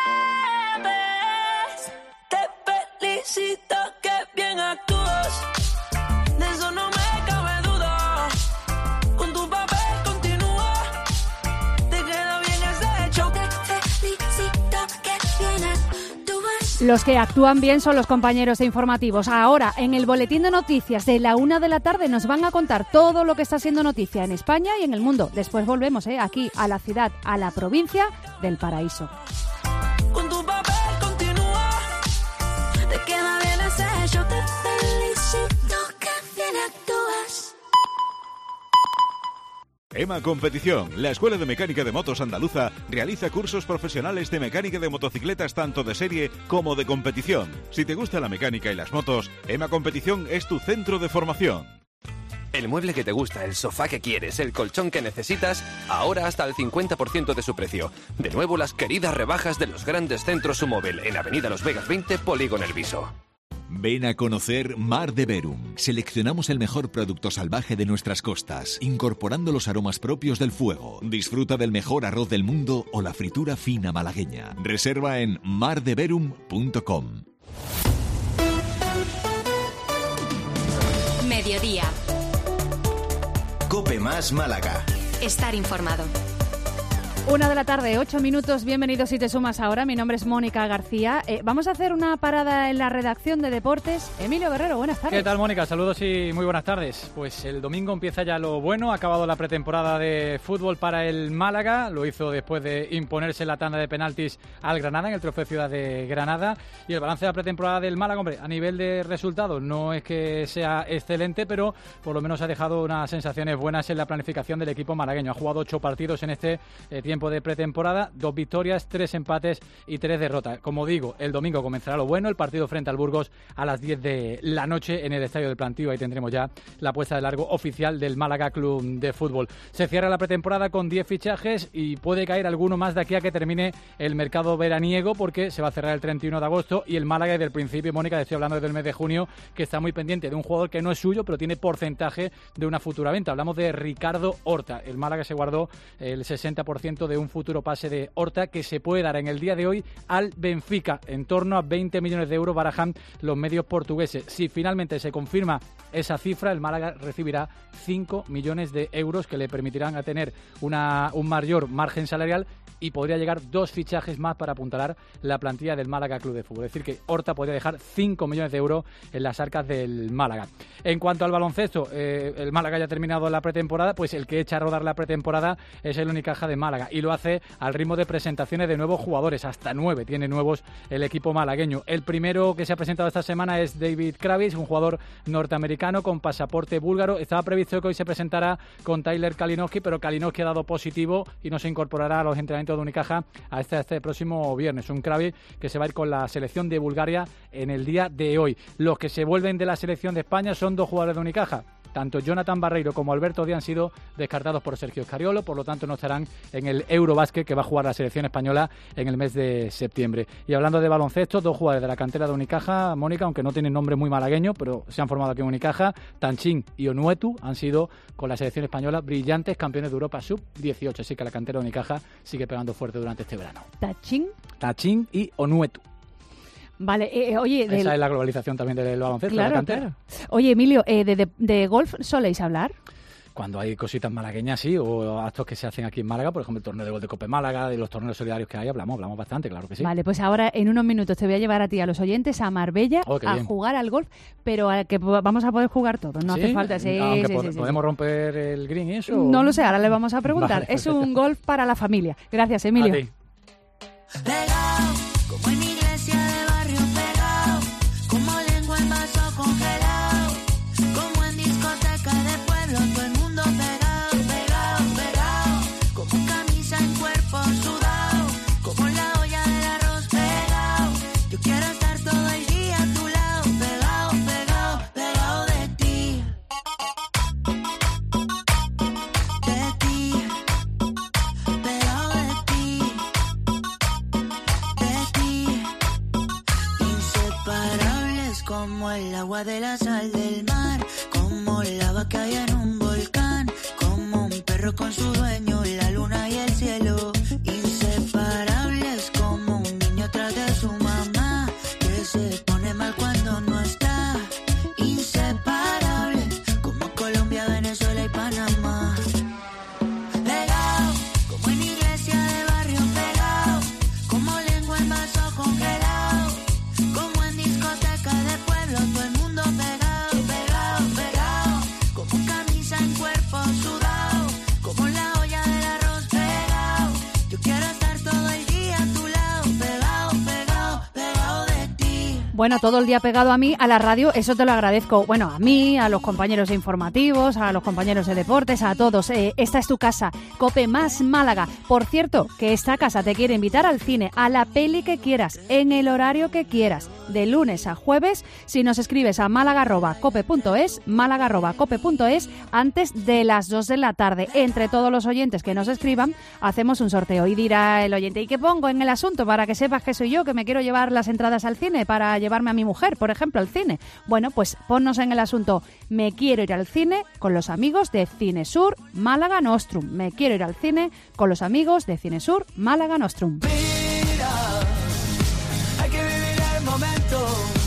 Te felicito, que bien actúas. De eso no me cabe duda. Con tu papel continúa. Te queda bien ese hecho. Te felicito, que bien actúas. Los que actúan bien son los compañeros de informativos. Ahora, en el boletín de noticias de la una de la tarde nos van a contar todo lo que está siendo noticia en España y en el mundo. Después volvemos ¿eh? aquí a la ciudad, a la provincia del Paraíso. Con tu papel continúa. Te queda bien ese hecho. Te felicito, que bien actúas. EMA Competición, la Escuela de Mecánica de Motos Andaluza, realiza cursos profesionales de mecánica de motocicletas tanto de serie como de competición. Si te gusta la mecánica y las motos, EMA Competición es tu centro de formación. El mueble que te gusta, el sofá que quieres, el colchón que necesitas, ahora hasta el cincuenta por ciento de su precio. De nuevo las queridas rebajas de los grandes centros Sumóvel en Avenida Los Vegas veinte, Polígono El Viso. Ven a conocer Mar de Verum. Seleccionamos el mejor producto salvaje de nuestras costas, incorporando los aromas propios del fuego. Disfruta del mejor arroz del mundo o la fritura fina malagueña. Reserva en mar de verum punto com. Mediodía. COPE más Málaga. Estar informado. Una de la tarde, ocho minutos. Bienvenidos si te sumas ahora. Mi nombre es Mónica García. Eh, vamos a hacer una parada en la redacción de deportes. Emilio Guerrero, buenas tardes. ¿Qué tal, Mónica? Saludos y muy buenas tardes. Pues el domingo empieza ya lo bueno. Ha acabado la pretemporada de fútbol para el Málaga. Lo hizo después de imponerse la tanda de penaltis al Granada en el Trofeo Ciudad de Granada. Y el balance de la pretemporada del Málaga, hombre, a nivel de resultados no es que sea excelente, pero por lo menos ha dejado unas sensaciones buenas en la planificación del equipo malagueño. Ha jugado ocho partidos en este eh, tiempo de pretemporada, dos victorias, tres empates y tres derrotas. Como digo, el domingo comenzará lo bueno, el partido frente al Burgos a las diez de la noche en el Estadio del Plantío. Ahí tendremos ya la puesta de largo oficial del Málaga Club de Fútbol. Se cierra la pretemporada con diez fichajes y puede caer alguno más de aquí a que termine el mercado veraniego, porque se va a cerrar el treinta y uno de agosto y el Málaga desde el principio, Mónica, estoy hablando desde el mes de junio, que está muy pendiente de un jugador que no es suyo, pero tiene porcentaje de una futura venta. Hablamos de Ricardo Horta. El Málaga se guardó el sesenta por ciento de un futuro pase de Horta que se puede dar en el día de hoy al Benfica. En torno a veinte millones de euros barajan los medios portugueses. Si finalmente se confirma esa cifra, el Málaga recibirá cinco millones de euros que le permitirán a tener una, un mayor margen salarial y podría llegar dos fichajes más para apuntalar la plantilla del Málaga Club de Fútbol. Es decir, que Horta podría dejar cinco millones de euros en las arcas del Málaga. En cuanto al baloncesto, eh, el Málaga ya ha terminado la pretemporada, pues el que echa a rodar la pretemporada es el Unicaja de Málaga y lo hace al ritmo de presentaciones de nuevos jugadores, hasta nueve tiene nuevos el equipo malagueño. El primero que se ha presentado esta semana es David Kravis, un jugador norteamericano con pasaporte búlgaro. Estaba previsto que hoy se presentara con Tyler Kalinowski, pero Kalinowski ha dado positivo y no se incorporará a los entrenamientos de Unicaja hasta este próximo viernes. Un Kravis que se va a ir con la selección de Bulgaria en el día de hoy. Los que se vuelven de la selección de España son dos jugadores de Unicaja. Tanto Jonathan Barreiro como Alberto Díaz han sido descartados por Sergio Scariolo, por lo tanto no estarán en el Eurobásquet que va a jugar la selección española en el mes de septiembre. Y hablando de baloncesto, dos jugadores de la cantera de Unicaja, Mónica, aunque no tienen nombre muy malagueño, pero se han formado aquí en Unicaja, Tanchín y Onuetu han sido con la selección española brillantes campeones de Europa sub dieciocho, así que la cantera de Unicaja sigue pegando fuerte durante este verano. Tanchín. Tanchín y Onuetu. Vale, eh, oye... Esa del... es la globalización también del baloncesto, claro, de la cantera. Claro. Oye, Emilio, eh, de, de, ¿de golf soléis hablar? Cuando hay cositas malagueñas, sí, o actos que se hacen aquí en Málaga, por ejemplo, el torneo de gol de Cope Málaga, de los torneos solidarios que hay, hablamos, hablamos bastante, claro que sí. Vale, pues ahora en unos minutos te voy a llevar a ti, a los oyentes, a Marbella, oh, a bien. jugar al golf, pero a que vamos a poder jugar todos, no ¿Sí? hace falta. Sí, Aunque sí, pod- sí, sí, ¿Podemos sí. romper el green y eso? No lo sé, ahora le vamos a preguntar. Vale, es un golf para la familia. Gracias, Emilio. A ti. Pegado, como en iglesia de barrio pegado, como lengua en vaso congelado, como en discoteca de pueblo, todo el mundo pegado, pegado, pegado, como camisa en cuerpo sudado, como la olla del arroz pegado. Yo quiero estar todo el día a tu lado, pegado, pegado, pegado de ti. como el agua de la sal del mar, como lava que hay en un volcán, como un perro con su dueño, la luna y el cielo, inseparables como un niño tras de su mamá, que se pone mal cuando no está, inseparable como Colombia, Venezuela y Panamá. Pegado, como en iglesia de barrio pegado, como lengua en vaso congelado, como en discoteca de pueblo, todo el mundo pegado, pegado, pegado, como camisa en cuerpo sudado, como la olla del arroz pegado. Yo quiero estar todo el día a tu lado, pegado, pegado, pegado de ti. Bueno, todo el día pegado a mí, a la radio, eso te lo agradezco. Bueno, a mí, a los compañeros de informativos, a los compañeros de deportes, a todos. Eh, esta es tu casa, Cope Más Málaga. Por cierto, que esta casa te quiere invitar al cine, a la peli que quieras, en el horario que quieras, de lunes a jueves, si nos escribes a málaga arroba cope punto es, málaga arroba cope punto es, antes de las dos de la tarde. Entre todos los oyentes que nos escriban, hacemos un sorteo. Y dirá el oyente, ¿y qué pongo en el asunto para que sepas que soy yo, que me quiero llevar las entradas al cine, para llevarme a mi mujer, por ejemplo, al cine? Bueno, pues ponnos en el asunto, me quiero ir al cine con los amigos de Cinesur Málaga Nostrum. Me quiero ir al cine con los amigos de Cinesur Málaga Nostrum. Mira, hay que vivir el momento.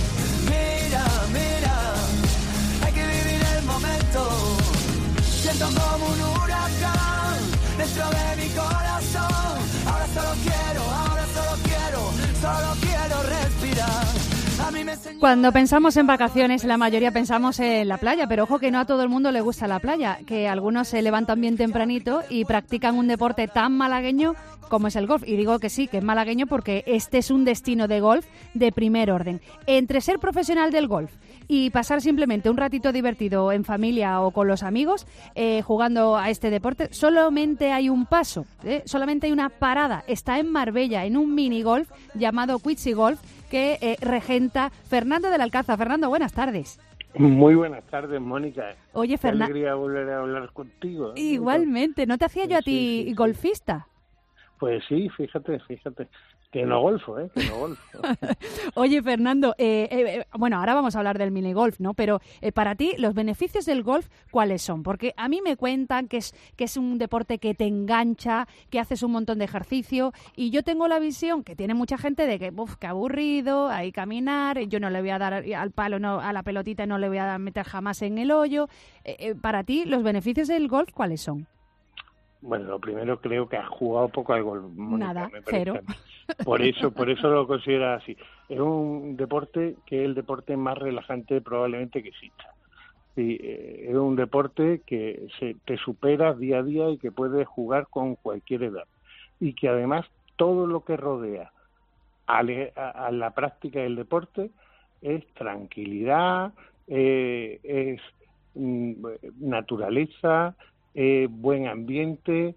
Mira, mira, hay que vivir el momento. Siento como un huracán dentro de mi corazón. Ahora solo quiero, ahora solo quiero, solo quiero respirar. A mí me enseñó... Cuando pensamos en vacaciones, la mayoría pensamos en la playa, pero ojo que no a todo el mundo le gusta la playa, que algunos se levantan bien tempranito y practican un deporte tan malagueño como es el golf. Y digo que sí, que es malagueño porque este es un destino de golf de primer orden. Entre ser profesional del golf y pasar simplemente un ratito divertido en familia o con los amigos eh, jugando a este deporte, solamente hay un paso, ¿eh? solamente hay una parada. Está en Marbella, en un mini golf llamado Quitsi Golf, que eh, regenta Fernando del Alcázar. Fernando, buenas tardes. Muy buenas tardes, Mónica. Oye, Fernando. Qué alegría volver a hablar contigo. Igualmente, ¿no te hacía yo a ti sí, sí, golfista? Pues sí, fíjate, fíjate. Que no golfo, ¿eh? Que no golfo. Oye, Fernando, eh, eh, bueno, ahora vamos a hablar del minigolf, ¿no? Pero eh, para ti, ¿los beneficios del golf cuáles son? Porque a mí me cuentan que es, que es un deporte que te engancha, que haces un montón de ejercicio, y yo tengo la visión que tiene mucha gente de que, uf, qué aburrido, hay que caminar, yo no le voy a dar al palo, no, a la pelotita no le voy a meter jamás en el hoyo. Eh, eh, para ti, ¿los beneficios del golf cuáles son? Bueno, lo primero, creo que has jugado poco al golf, Mónica. Nada, me cero. Por eso, por eso lo considero así. Es un deporte que es el deporte más relajante probablemente que exista. Sí, eh, es un deporte que se, te supera día a día y que puedes jugar con cualquier edad. Y que además todo lo que rodea a, le, a, a la práctica del deporte es tranquilidad, eh, es mm, naturaleza, Eh, buen ambiente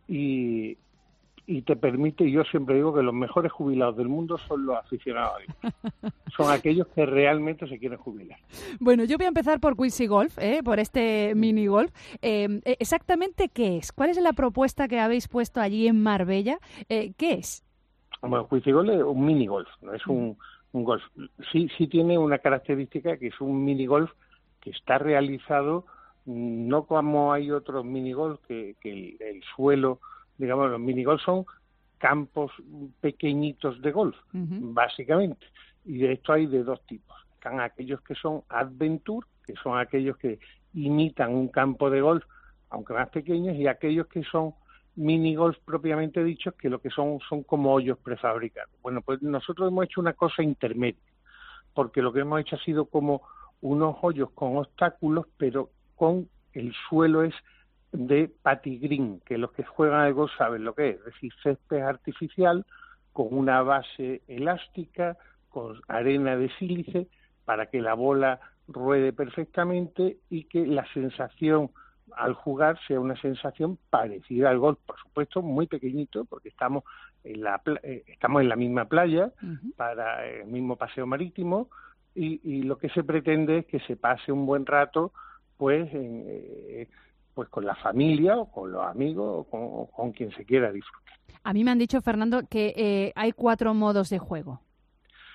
y, y te permite, yo siempre digo que los mejores jubilados del mundo son los aficionados a golf. Son aquellos que realmente se quieren jubilar. Bueno, yo voy a empezar por Quincy Golf, ¿eh? por este mini golf. Eh, ¿Exactamente qué es? ¿Cuál es la propuesta que habéis puesto allí en Marbella? Eh, ¿Qué es? Bueno, Quincy Golf es un mini golf, no es un, un golf. Sí, sí tiene una característica que es un mini golf que está realizado no como hay otros minigolf que, que el, el suelo, digamos, los minigolf son campos pequeñitos de golf, uh-huh. básicamente. Y de esto hay de dos tipos. Están aquellos que son adventure, que son aquellos que imitan un campo de golf, aunque más pequeños, y aquellos que son minigolf propiamente dichos, que lo que son son como hoyos prefabricados. Bueno, pues nosotros hemos hecho una cosa intermedia, porque lo que hemos hecho ha sido como unos hoyos con obstáculos, pero con el suelo es de patigreen, que los que juegan al golf saben lo que es, es decir, césped artificial con una base elástica, con arena de sílice, para que la bola ruede perfectamente y que la sensación al jugar sea una sensación parecida al golf, por supuesto muy pequeñito, porque estamos en la eh, estamos en la misma playa, uh-huh. para el mismo paseo marítimo, y, y lo que se pretende es que se pase un buen rato pues eh, pues con la familia o con los amigos o con, o con quien se quiera disfrutar. A mí me han dicho, Fernando, que eh, hay cuatro modos de juego.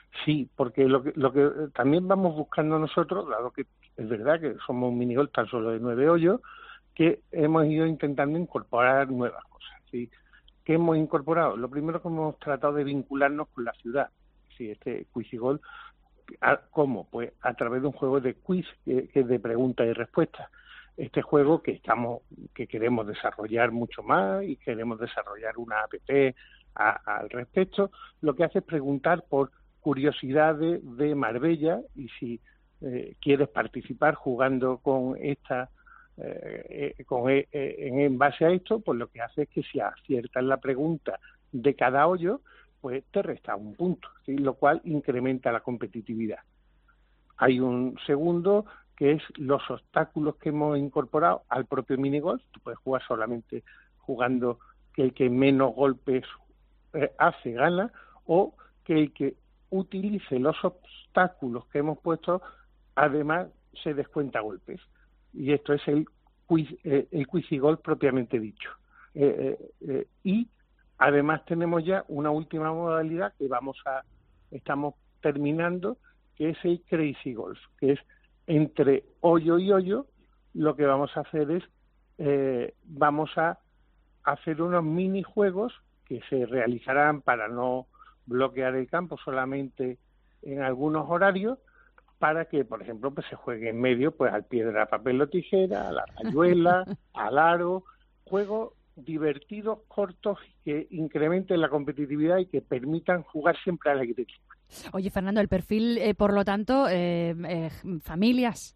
Sí, porque lo que, lo que también vamos buscando nosotros, dado que es verdad que somos un minigolf tan solo de nueve hoyos, que hemos ido intentando incorporar nuevas cosas. ¿Sí? ¿Qué hemos incorporado? Lo primero que hemos tratado de vincularnos con la ciudad. ¿Sí? Este Quiz y Golf, ¿cómo? Pues a través de un juego de quiz que, que es de preguntas y respuestas. Este juego que estamos, que queremos desarrollar mucho más y queremos desarrollar una app a, al respecto, lo que hace es preguntar por curiosidades de Marbella y si eh, quieres participar jugando con esta eh, eh, con eh, en, en base a esto, pues lo que hace es que si aciertas la pregunta de cada hoyo, pues te resta un punto, ¿sí? Lo cual incrementa la competitividad. Hay un segundo que es los obstáculos que hemos incorporado al propio minigolf. Tú puedes jugar solamente jugando que el que menos golpes eh, hace gana, o que el que utilice los obstáculos que hemos puesto, además se descuenta golpes. Y esto es el quiz, eh, el quiz y golf propiamente dicho. Eh, eh, eh, y además tenemos ya una última modalidad que vamos a estamos terminando, que es el Crazy Golf, que es entre hoyo y hoyo. Lo que vamos a hacer es eh, vamos a hacer unos minijuegos que se realizarán para no bloquear el campo solamente en algunos horarios, para que, por ejemplo, pues se juegue en medio, pues al piedra, papel o tijera, a la rayuela, al aro, juegos divertidos, cortos, que incrementen la competitividad y que permitan jugar siempre al aire libre. Oye, Fernando, el perfil, eh, por lo tanto, eh, eh, familias.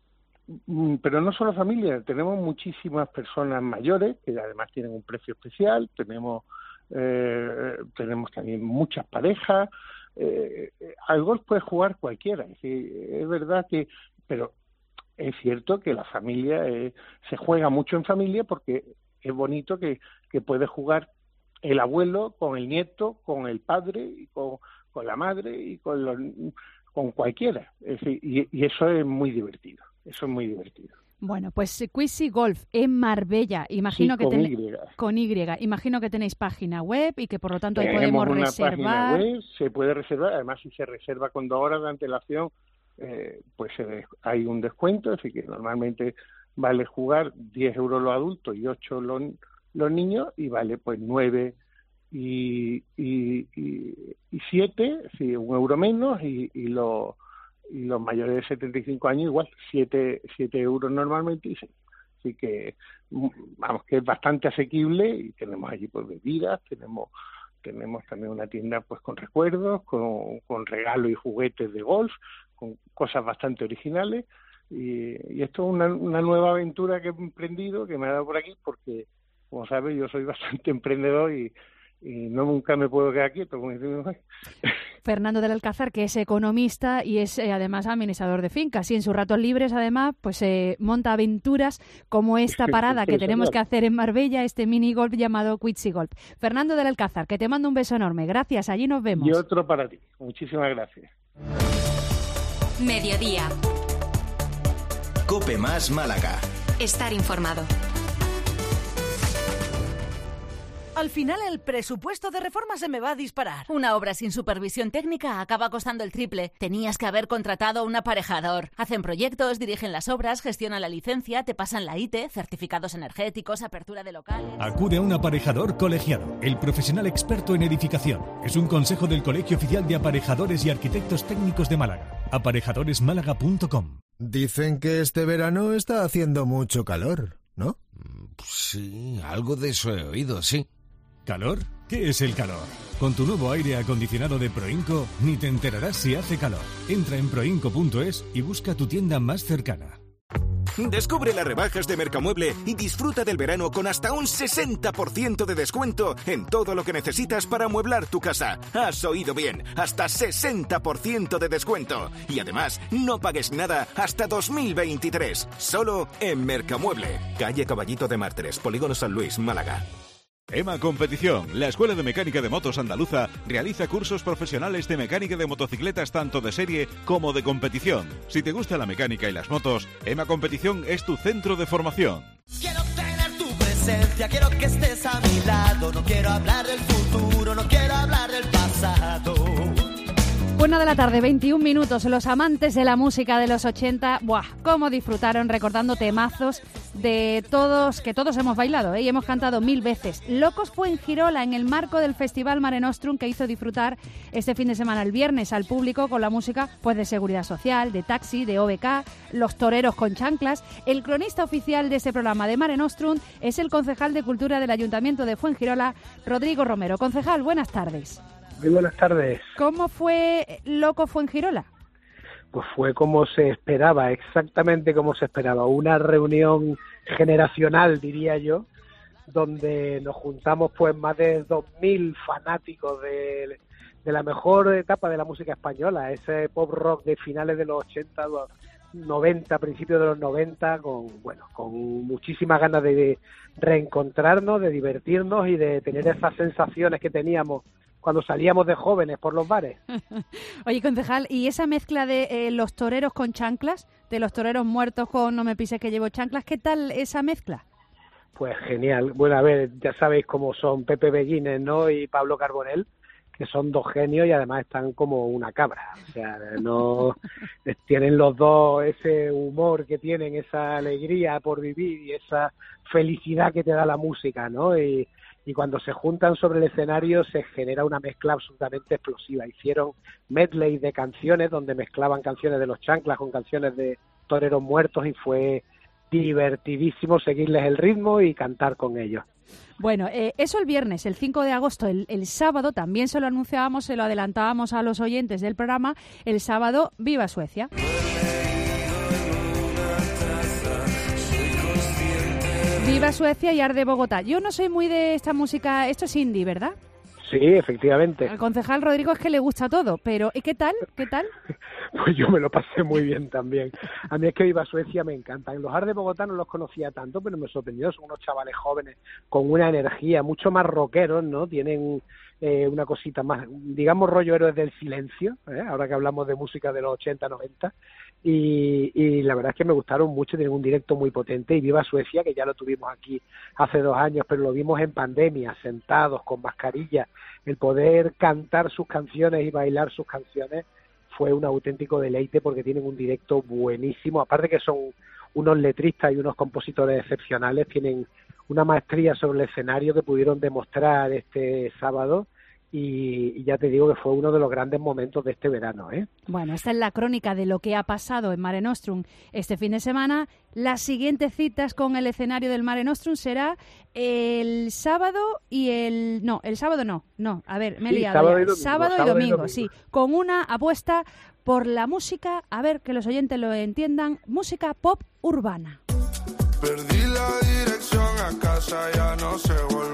Pero no solo familias, tenemos muchísimas personas mayores que además tienen un precio especial, tenemos eh, tenemos también muchas parejas. Eh, al golf puede jugar cualquiera, es decir, es verdad que, pero es cierto que la familia eh, se juega mucho en familia, porque es bonito que, que puede jugar el abuelo con el nieto, con el padre y con, con la madre y con los, con cualquiera, es decir, y, y eso es muy divertido, eso es muy divertido. Bueno, pues Quiz y Golf en Marbella, imagino sí, que con ten... Y. con Y, imagino que tenéis página web y que por lo tanto ahí Tenemos podemos una reservar. Página web, se puede reservar, además si se reserva con dos horas de antelación, eh, pues eh, hay un descuento, así que normalmente vale jugar diez euros los adultos y ocho los, los niños, y vale pues nueve y, y, y, y siete, sí, un euro menos, y, y los y los mayores de setenta y cinco años igual, siete euros normalmente, y seis. Así que, vamos, que es bastante asequible, y tenemos allí pues bebidas, tenemos tenemos también una tienda pues con recuerdos, con, con regalos y juguetes de golf, con cosas bastante originales, y, y esto es una, una nueva aventura que he emprendido, que me ha dado por aquí, porque, como sabes, yo soy bastante emprendedor y y no nunca me puedo quedar quieto, como dice mi mujer. Fernando del Alcázar, que es economista y es eh, además administrador de fincas, y en sus ratos libres además pues eh, monta aventuras como esta parada que tenemos que hacer en Marbella, este mini golf llamado Quiz Golf. Fernando del Alcázar, que te mando un beso enorme, gracias, allí nos vemos. Y otro para ti, muchísimas gracias. Mediodía. Cope Más Málaga. Estar informado. Al final el presupuesto de reforma se me va a disparar. Una obra sin supervisión técnica acaba costando el triple. Tenías que haber contratado a un aparejador. Hacen proyectos, dirigen las obras, gestionan la licencia, te pasan la I T, certificados energéticos, apertura de locales... Acude a un aparejador colegiado, el profesional experto en edificación. Es un consejo del Colegio Oficial de Aparejadores y Arquitectos Técnicos de Málaga. aparejadores málaga punto com. Dicen que este verano está haciendo mucho calor, ¿no? Sí, algo de eso he oído, sí. ¿Calor? ¿Qué es el calor? Con tu nuevo aire acondicionado de Proinco, ni te enterarás si hace calor. Entra en proinco punto es y busca tu tienda más cercana. Descubre las rebajas de Mercamueble y disfruta del verano con hasta un sesenta por ciento de descuento en todo lo que necesitas para amueblar tu casa. Has oído bien, hasta sesenta por ciento de descuento. Y además, no pagues nada hasta dos mil veintitrés. Solo en Mercamueble. Calle Caballito de Mártires, Polígono San Luis, Málaga. EMA Competición, la Escuela de Mecánica de Motos Andaluza, realiza cursos profesionales de mecánica de motocicletas tanto de serie como de competición. Si te gusta la mecánica y las motos, EMA Competición es tu centro de formación. Quiero tener tu presencia, quiero que estés a mi lado. No quiero hablar del futuro, no quiero hablar del pasado. Una de la tarde, veintiún minutos. Los amantes de la música de los ochenta, ¡buah! Cómo disfrutaron recordando temazos de todos, que todos hemos bailado, ¿eh? Y hemos cantado mil veces. Locos Fuengirola, en el marco del Festival Mare Nostrum, que hizo disfrutar este fin de semana, el viernes, al público con la música pues de Seguridad Social, de Taxi, de O B K, Los Toreros con Chanclas. El cronista oficial de este programa de Mare Nostrum es el concejal de Cultura del Ayuntamiento de Fuengirola, Rodrigo Romero. Concejal, buenas tardes. Muy buenas tardes. ¿Cómo fue Loco Fuengirola? Pues fue como se esperaba, exactamente como se esperaba. Una reunión generacional, diría yo, donde nos juntamos pues más de dos mil fanáticos de, de la mejor etapa de la música española, ese pop rock de finales de los ochenta, noventa, principios de los noventa, con bueno, con muchísimas ganas de reencontrarnos, de divertirnos y de tener esas sensaciones que teníamos cuando salíamos de jóvenes por los bares. Oye, concejal, ¿y esa mezcla de eh, los toreros con chanclas, de los toreros muertos con No me pises que llevo chanclas, qué tal esa mezcla? Pues genial. Bueno, a ver, ya sabéis cómo son Pepe Beguines, ¿no? Y Pablo Carbonell, que son dos genios y además están como una cabra. O sea, no tienen los dos ese humor que tienen, esa alegría por vivir y esa felicidad que te da la música, ¿no? Y y cuando se juntan sobre el escenario se genera una mezcla absolutamente explosiva. Hicieron medley de canciones donde mezclaban canciones de los Chanclas con canciones de toreros muertos y fue divertidísimo seguirles el ritmo y cantar con ellos. Bueno, eh, eso el viernes, el cinco de agosto. El, el sábado también se lo anunciábamos, se lo adelantábamos a los oyentes del programa. El sábado, ¡Viva Suecia! Viva Suecia y Arde Bogotá. Yo no soy muy de esta música, esto es indie, ¿verdad? Sí, efectivamente. Al concejal Rodrigo es que le gusta todo, pero ¿y qué tal? ¿Qué tal? Pues yo me lo pasé muy bien también. A mí es que Viva Suecia me encanta. En los Arde Bogotá no los conocía tanto, pero me sorprendió. Son unos chavales jóvenes con una energía mucho más rockeros, ¿no? Tienen eh, una cosita más, digamos, rollo Héroes del Silencio, ¿eh? Ahora que hablamos de música de los ochenta, noventa. Y, y la verdad es que me gustaron mucho, tienen un directo muy potente. Y Viva Suecia, que ya lo tuvimos aquí hace dos años, pero lo vimos en pandemia, sentados, con mascarilla. El poder cantar sus canciones y bailar sus canciones fue un auténtico deleite porque tienen un directo buenísimo. Aparte que son unos letristas y unos compositores excepcionales, tienen una maestría sobre el escenario que pudieron demostrar este sábado. Y, y ya te digo que fue uno de los grandes momentos de este verano, ¿eh? Bueno, esta es la crónica de lo que ha pasado en Mare Nostrum este fin de semana. Las siguientes citas con el escenario del Mare Nostrum será el sábado y el... No, el sábado no, no, a ver, me he sí, liado sábado ya. Y domingo, sábado, sábado y domingo, y domingo, sí, con una apuesta por la música, a ver, que los oyentes lo entiendan, música pop urbana. Perdí la dirección a casa, ya no sé volver.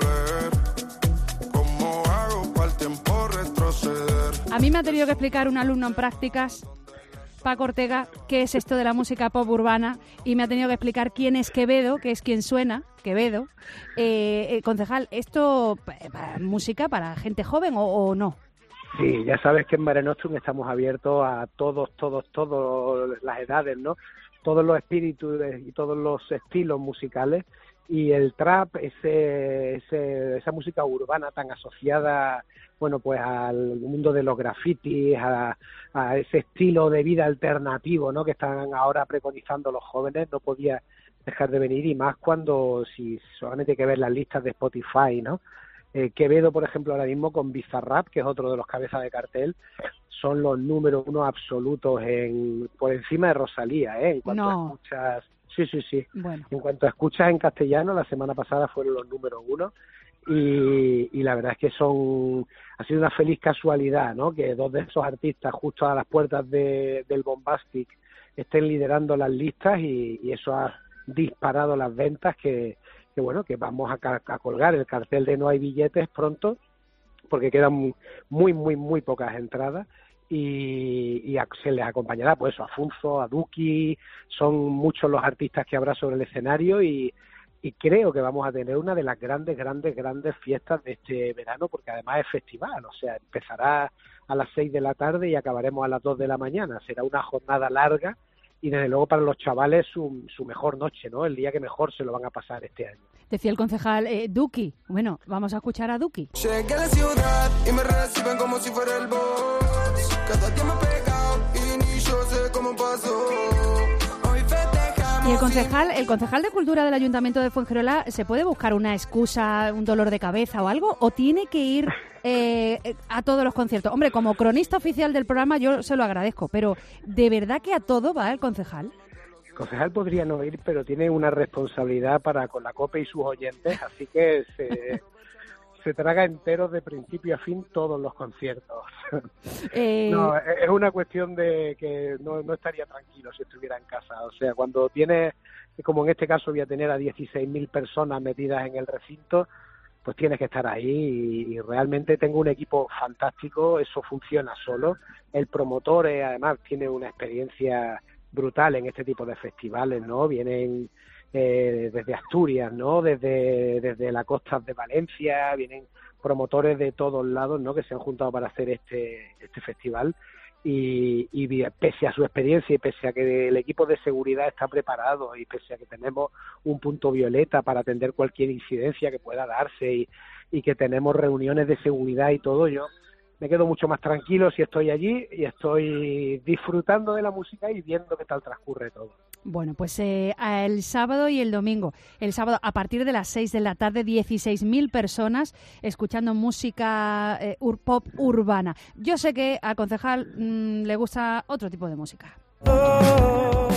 A mí me ha tenido que explicar un alumno en prácticas, Paco Ortega, qué es esto de la música pop urbana, y me ha tenido que explicar quién es Quevedo, que es quien suena, Quevedo. Eh, eh, concejal, ¿esto para música para gente joven o, o no? Sí, ya sabes que en Mare Nostrum estamos abiertos a todos, todos, todas las edades, ¿no? Todos los espíritus y todos los estilos musicales. Y el trap, ese, ese, esa música urbana tan asociada, bueno, pues al mundo de los grafitis, a, a ese estilo de vida alternativo, ¿no? Que están ahora preconizando los jóvenes, no podía dejar de venir, y más cuando, si solamente hay que ver las listas de Spotify, ¿no? Eh, Quevedo, por ejemplo, ahora mismo con Bizarrap, que es otro de los cabezas de cartel, son los números uno absolutos en por encima de Rosalía, ¿eh? En cuanto no. a escuchas... Sí, sí, sí. Bueno. En cuanto a escuchas en castellano, la semana pasada fueron los números uno y, y la verdad es que son ha sido una feliz casualidad, ¿no? Que dos de esos artistas justo a las puertas de, del Bombastic estén liderando las listas y, y eso ha disparado las ventas que, que bueno, que vamos a, a colgar el cartel de No hay billetes pronto porque quedan muy, muy, muy pocas entradas. Y, y a, se les acompañará pues a Funzo, a Duki, son muchos los artistas que habrá sobre el escenario y, y creo que vamos a tener una de las grandes, grandes, grandes fiestas de este verano porque además es festival, o sea, empezará a las seis de la tarde y acabaremos a las dos de la mañana, será una jornada larga y desde luego para los chavales su, su mejor noche, ¿no? El día que mejor se lo van a pasar este año. Decía el concejal eh, Duki. Bueno, vamos a escuchar a Duki. Llegué a la ciudad y me reciben como si fuera el boss. Cada día me he pegado y ni yo sé cómo pasó. Hoy festejamos. Y el concejal, el concejal de Cultura del Ayuntamiento de Fuengirola, ¿se puede buscar una excusa, un dolor de cabeza o algo? ¿O tiene que ir eh, a todos los conciertos? Hombre, como cronista oficial del programa yo se lo agradezco, pero ¿de verdad que a todo va el concejal? El concejal podría no ir, pero tiene una responsabilidad para con la COPE y sus oyentes, así que se, se traga entero de principio a fin todos los conciertos. Eh... No, es una cuestión de que no, no estaría tranquilo si estuviera en casa. O sea, cuando tienes, como en este caso voy a tener a dieciséis mil personas metidas en el recinto, pues tienes que estar ahí y, y realmente tengo un equipo fantástico, eso funciona solo. El promotor eh, además tiene una experiencia brutal en este tipo de festivales, ¿no? Vienen eh, desde Asturias, ¿no? Desde, desde la costa de Valencia, vienen promotores de todos lados, ¿no? Que se han juntado para hacer este, este festival y, y pese a su experiencia y pese a que el equipo de seguridad está preparado y pese a que tenemos un punto violeta para atender cualquier incidencia que pueda darse y, y que tenemos reuniones de seguridad y todo, yo me quedo mucho más tranquilo si estoy allí y estoy disfrutando de la música y viendo qué tal transcurre todo. Bueno, pues eh, el sábado y el domingo. El sábado a partir de las seis de la tarde, dieciséis mil personas escuchando música eh, ur pop urbana. Yo sé que al concejal mmm, le gusta otro tipo de música. Oh.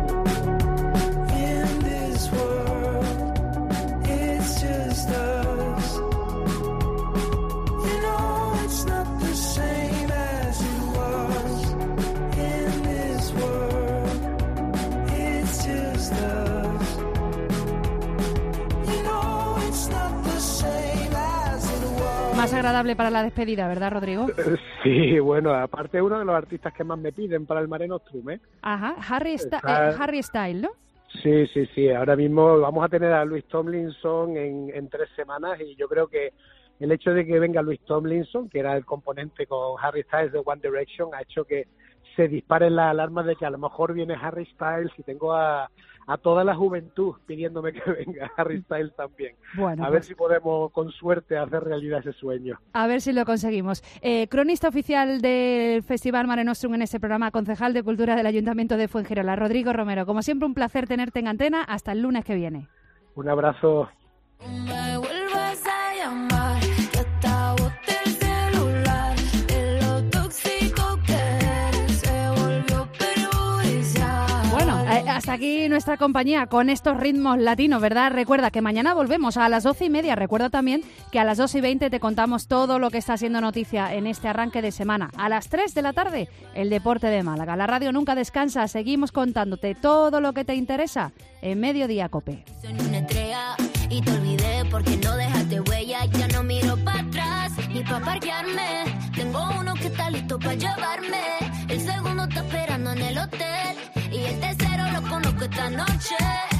Más agradable para la despedida, ¿verdad, Rodrigo? Sí, bueno, aparte uno de los artistas que más me piden para el Mare Nostrum, ¿eh? Ajá, Harry, Sta Está... eh, Harry Styles, ¿no? Sí, sí, sí. Ahora mismo vamos a tener a Louis Tomlinson en, en tres semanas y yo creo que el hecho de que venga Louis Tomlinson, que era el componente con Harry Styles de One Direction, ha hecho que se disparen las alarmas de que a lo mejor viene Harry Styles y tengo a, a toda la juventud pidiéndome que venga Harry Styles también. Bueno, a pues, ver si podemos con suerte hacer realidad ese sueño. A ver si lo conseguimos. Eh, cronista oficial del Festival Mare Nostrum en este programa, concejal de Cultura del Ayuntamiento de Fuengirola, Rodrigo Romero. Como siempre, un placer tenerte en antena. Hasta el lunes que viene. Un abrazo. Me vuelvas a llamar, que hasta boté el celular, de lo tóxico que eres, se volvió perjudicial. Bueno, eh, hasta aquí nuestra compañía con estos ritmos latinos, ¿verdad? Recuerda que mañana volvemos a las doce y media. Recuerda también que a las dos y veinte te contamos todo lo que está siendo noticia en este arranque de semana. A las tres de la tarde, el deporte de Málaga. La radio nunca descansa. Seguimos contándote todo lo que te interesa en Mediodía Cope. Y te olvidé porque no dejaste huella. Ya no miro para atrás ni para parquearme. Tengo uno que está listo para llevarme. El segundo está esperando en el hotel y el tercero lo conozco esta noche.